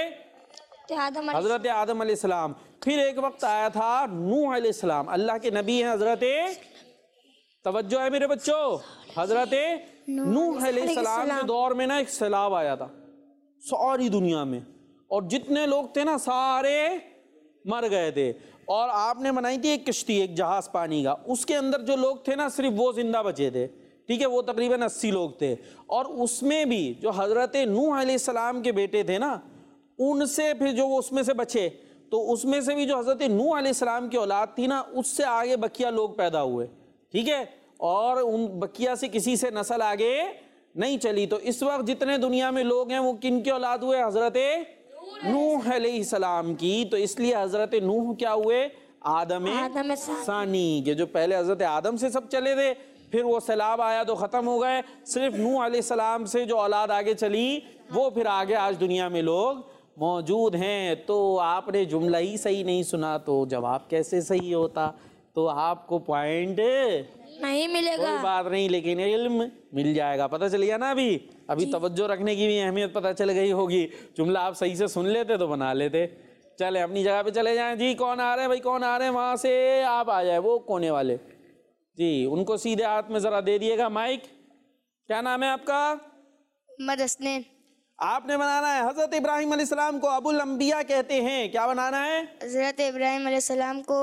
Speaker 2: हजरत आदम अलैहिस्सलाम। फिर एक वक्त आया था नूह अलैहिस्सलाम, अल्लाह के नबी हैं हजरत, तवज्जो है मेरे बच्चों, हजरत नूह अलैहिस्सलाम के दौर में ना एक सैलाब आया था सारी दुनिया में, और जितने लोग थे ना सारे मर गए थे। और आपने बनाई थी एक किश्ती, एक जहाज पानी का, उसके अंदर जो लोग थे ना सिर्फ वो जिंदा बचे थे। ठीक है, वो तकरीबन 80 लोग थे, और उसमें भी जो हजरत नूह अलैहिस्सलाम के बेटे थे ना, उनसे फिर जो वो उसमें से बचे, तो उसमें से भी जो हजरत नूह अलैहिस्सलाम की औलाद थी ना, उससे आगे बकिया लोग पैदा हुए। ठीक है, और उन बकिया से किसी से नस्ल आगे नहीं चली। तो इस वक्त जितने दुनिया में लोग हैं वो किन के औलाद हुए? हजरत नूह अलैहिस्सलाम की। तो इसलिए हजरत नूह क्या हुए? आदम सानी के। जो पहले हजरत आदम से सब चले थे, फिर वो सैलाब आया तो ख़त्म हो गए, सिर्फ नूह अलैहिस्सलाम से जो औलाद आगे चली वो फिर आगे आज दुनिया में लोग मौजूद हैं। तो आपने जुमला ही सही नहीं सुना तो जवाब कैसे सही होता? तो आपको पॉइंट
Speaker 3: नहीं मिलेगा।
Speaker 2: कोई बात नहीं, लेकिन इल्म मिल जाएगा। पता चल गया ना? अभी तवज्जो रखने की भी अहमियत पता चल गई होगी। जुमला आप सही से सुन लेते तो बना लेते। चले अपनी जगह पे चले जाएं। जी कौन आ रहे हैं भाई, कौन आ रहे हैं? वहां से आप आ जाए, वो कोने वाले जी, उनको सीधे हाथ में जरा दे दिएगा माइक। क्या नाम है आपका?
Speaker 3: मदसनीन।
Speaker 2: आपने बनाना है हजरत इब्राहिम अलैहिस्सलाम को अबुल अंबिया कहते हैं। क्या बनाना है?
Speaker 3: हजरत इब्राहिम अलैहिस्सलाम को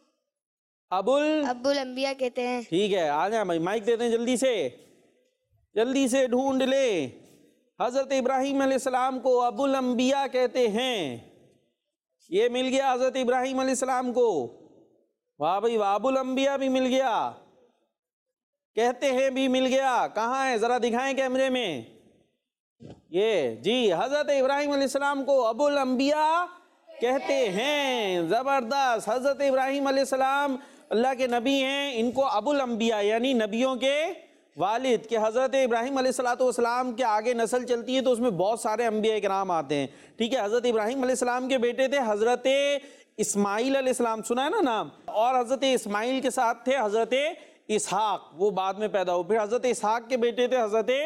Speaker 3: अबुल अंबिया कहते हैं।
Speaker 2: ठीक है, आ जाए भाई, माइक देते हैं जल्दी से ढूंढ ले। हजरत इब्राहिम अलैहिस्सलाम को अबुल अंबिया कहते हैं। ये मिल गया हजरत इब्राहिम अलैहिस्सलाम को। वाह भाई वाह, अबुल अंबिया भी मिल गया, कहते हैं भी मिल गया। कहाँ है, जरा दिखाएं कैमरे में। ये जी, हजरत इब्राहिम अलैहिस्सलाम को अबुल अंबिया कहते हैं। जबरदस्त। हजरत इब्राहिम अलैहिस्सलाम अल्लाह के नबी हैं, इनको अबुल अंबिया यानी नबियों के वालिद के। हजरत इब्राहिम अलैहिस्सलाम के आगे नस्ल चलती है तो उसमें बहुत सारे अंबिया इकराम आते हैं। ठीक है, हजरत इब्राहिम अलैहिस्सलाम के बेटे थे हजरत इस्माइल अलैहिस्सलाम, सुना है ना नाम? और हजरत इस्माइल के साथ थे हजरत इसहाक, वो बाद में पैदा हुए। फिर हजरत इसहाक के बेटे थे हजरत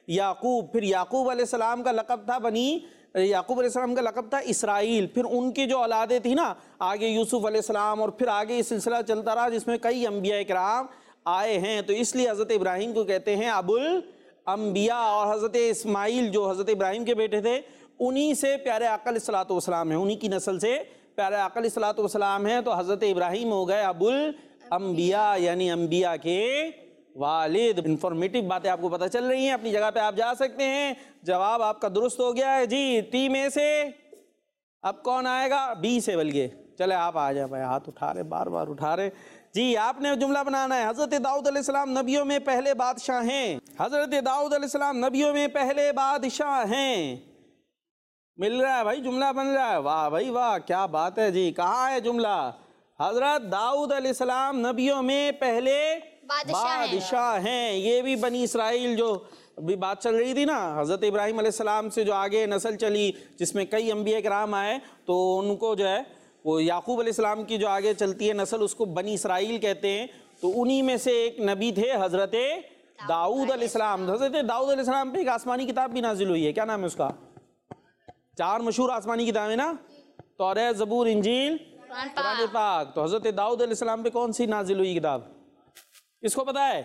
Speaker 2: याकूब, फिर याकूब अलैहिस्सलाम का लक़ब था याकूब अलैहिस्सलाम का लक़ब था इसराइल, फिर उनकी जो औलादें थी ना आगे यूसुफ अलैहिस्सलाम, और फिर आगे ये सिलसिला चलता रहा जिसमें कई अंबिया किराम आए हैं। तो इसलिए हज़रत इब्राहीम को कहते हैं अबुल अंबिया, और हज़रत इस्माइल जो हज़रत इब्राहीम के बेटे थे उन्हीं से प्यारे आका अलैहिस्सलातु वस्सलाम है, उन्हीं की नस्ल से प्यारे आका अलैहिस्सलातु वस्सलाम है। तो हज़रत इब्राहीम हो गए अबुल अंबिया, यानी अंबिया के वालिद। इंफॉर्मेटिव बातें आपको पता चल रही हैं, अपनी जगह पे आप जा सकते हैं। जवाब आपका दुरुस्त हो गया है जी। टी में से अब कौन आएगा? बी से, बल्कि चले आप आ जाए भाई, हाथ उठा रहे, बार बार उठा रहे जी। आपने जुमला बनाना है। हज़रत दाऊद अलैहिस्सलाम नबियों में पहले बादशाह हैं। हज़रत दाऊद अलैहिस्सलाम नबियों में पहले बादशाह हैं। मिल रहा है भाई, जुमला बन रहा है। वाह भाई वाह, क्या बात है जी। कहाँ है जुमला? हज़रत दाऊद अलैहिस्सलाम नबियों में पहले बादशाह हैं। ये भी बनी इसराइल जो अभी बात चल रही थी ना, हज़रत इब्राहीम अलैहिस्सलाम से जो आगे नस्ल चली जिसमें कई अंबिया किराम आए, तो उनको जो है वो याकूब अलैहिस्सलाम की जो आगे चलती है नस्ल उसको बनी इसराइल कहते हैं। तो उन्हीं में से एक नबी थे हज़रत दाऊद अलैहिस्सलाम। हज़रत दाऊद अलैहिस्सलाम पे एक आसमानी किताब भी नाजिल हुई है, क्या नाम है उसका? 4 मशहूर आसमानी किताबें ना, तौरात, ज़बूर, इंजील, कुरान पाक। तो हज़रत दाऊद अलैहिस्सलाम पे कौन सी नाजिल हुई किताब? किसको पता है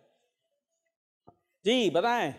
Speaker 2: जी? बताएं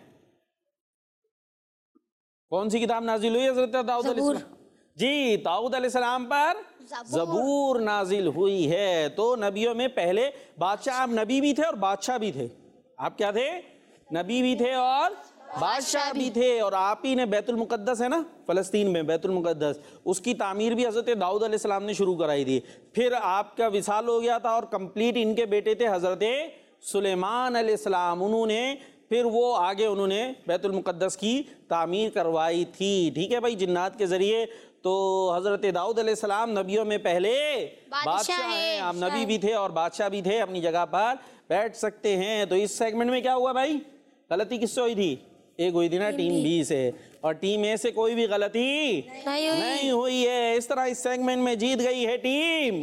Speaker 2: कौन सी किताब नाजिल हुई हज़रत दाऊद अलैहिस्सलाम? जी, दाऊद अलैहिस्सलाम पर ज़बूर नाजिल हुई है। तो नबियों में पहले बादशाह, आप नबी भी थे और बादशाह भी थे। आप क्या थे? नबी भी थे और बादशाह भी थे। और आप ही ने बैतुल मुक़द्दस है ना फ़लस्तीन में, बैतुल मुक़द्दस, उसकी तामीर भी हज़रत दाऊद अलैहिस्सलाम ने शुरू कराई थी। फिर आपका विसाल हो गया था और कंप्लीट इनके बेटे थे हज़रत सुलेमान अलैहिस्सलाम, उन्होंने फिर वो आगे उन्होंने बैतुल मुक़द्दस की तामीर करवाई थी। ठीक है भाई, जिन्नात के ज़रिए। तो हज़रत दाऊद अलैहिस्सलाम नबियों में पहले बादशाह हैं। आप नबी भी थे और बादशाह भी थे, अपनी जगह पर बैठ सकते हैं। तो इस सेगमेंट में क्या हुआ भाई? गलती किससे हुई थी? एक हुई थी ना टीम बी से, और टीम ए से कोई भी गलती नहीं हुई है। इस तरह इस सेगमेंट में जीत गई है टीम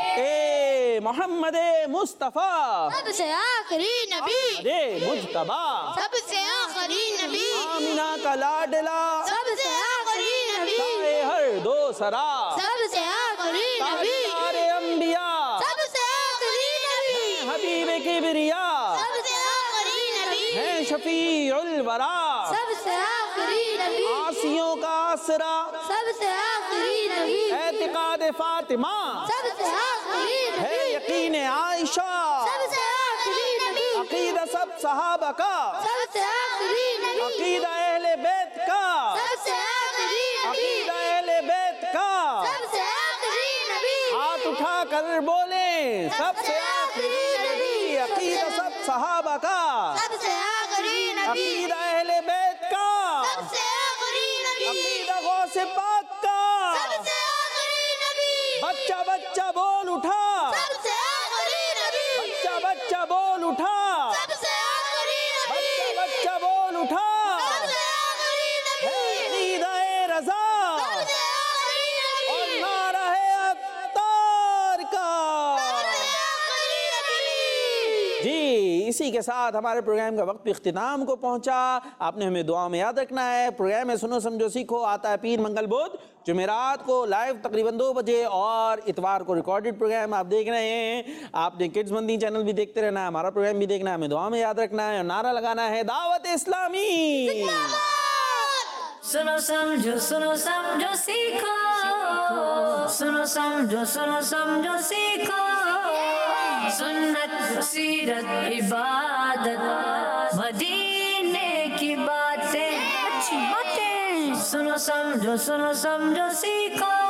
Speaker 2: ए। मोहम्मद मुस्तफा
Speaker 3: सबसे आखिरी नबी,
Speaker 2: मुज्तबा
Speaker 3: सबसे आखिरी नबी,
Speaker 2: आमिना का लाडला,
Speaker 3: सबसे आखिरी नबी,
Speaker 2: साए हर दो सरा,
Speaker 3: सबसे आखिरी नबी,
Speaker 2: ताजदारे अंबिया,
Speaker 3: सबसे आखिरी नबी,
Speaker 2: हबीब किबरिया,
Speaker 3: सबसे आखिरी नबी,
Speaker 2: है शफीउल वरा,
Speaker 3: सबसे आखिरी नबी,
Speaker 2: आसियों का आसरा,
Speaker 3: सबसे आखिरी नबी,
Speaker 2: एतिकाद फातिमा,
Speaker 3: सबसे आखिरी
Speaker 2: है
Speaker 3: नबी,
Speaker 2: यकीन आयशा,
Speaker 3: सबसे आखिरी नबी,
Speaker 2: अकीदा सब सहाबा का,
Speaker 3: सबसे आखिरी नबी,
Speaker 2: अकीदा अहले बैत का,
Speaker 3: सबसे आखिरी नबी,
Speaker 2: अकीदा अहले बैत का।
Speaker 3: सबसे आखिरी नबी,
Speaker 2: हाथ उठा कर बोले सबसे आखिरी नबी, अकीदा सब सहाबा का,
Speaker 3: सबसे आखिरी नबी,
Speaker 2: अकीदा अहले बैत का,
Speaker 3: सबसे आखिरी नबी,
Speaker 2: अकीदा गौसे पाक का।
Speaker 3: सबसे आखिरी नबी,
Speaker 2: बच्चा बच्चा बोल उठा,
Speaker 3: सबसे आखिरी नबी,
Speaker 2: बच्चा बच्चा बोल उठा,
Speaker 3: सबसे आखिरी नबी,
Speaker 2: बच्चा बच्चा बोल उठा,
Speaker 3: सबसे आखिरी नबी,
Speaker 2: है ईद-ए रज़ा
Speaker 3: सबसे आखिरी नबी,
Speaker 2: और नारा है अत्तार का।
Speaker 3: सबसे आखिरी नबी।
Speaker 2: जी, इसी के साथ हमारे प्रोग्राम का वक्त इख्तिताम को पहुंचा। आपने हमें दुआ में याद रखना है। प्रोग्राम में सुनो समझो सीखो आता है पीर मंगल बुध जुमेरात को लाइव तकरीबन 2 बजे, और इतवार को रिकॉर्डेड प्रोग्राम आप देख रहे हैं। आपने किड्स मंदी चैनल भी देखते रहना है, हमारा प्रोग्राम भी देखना है, हमें दुआ में याद रखना है और नारा लगाना है दावत इस्लामी।
Speaker 1: सुनो समझो सीखो, सुनो समझो सीखो, सुन्नत सीरत इबादत मदीने की बातें, अच्छी बातें। सुनो समझो सीखो।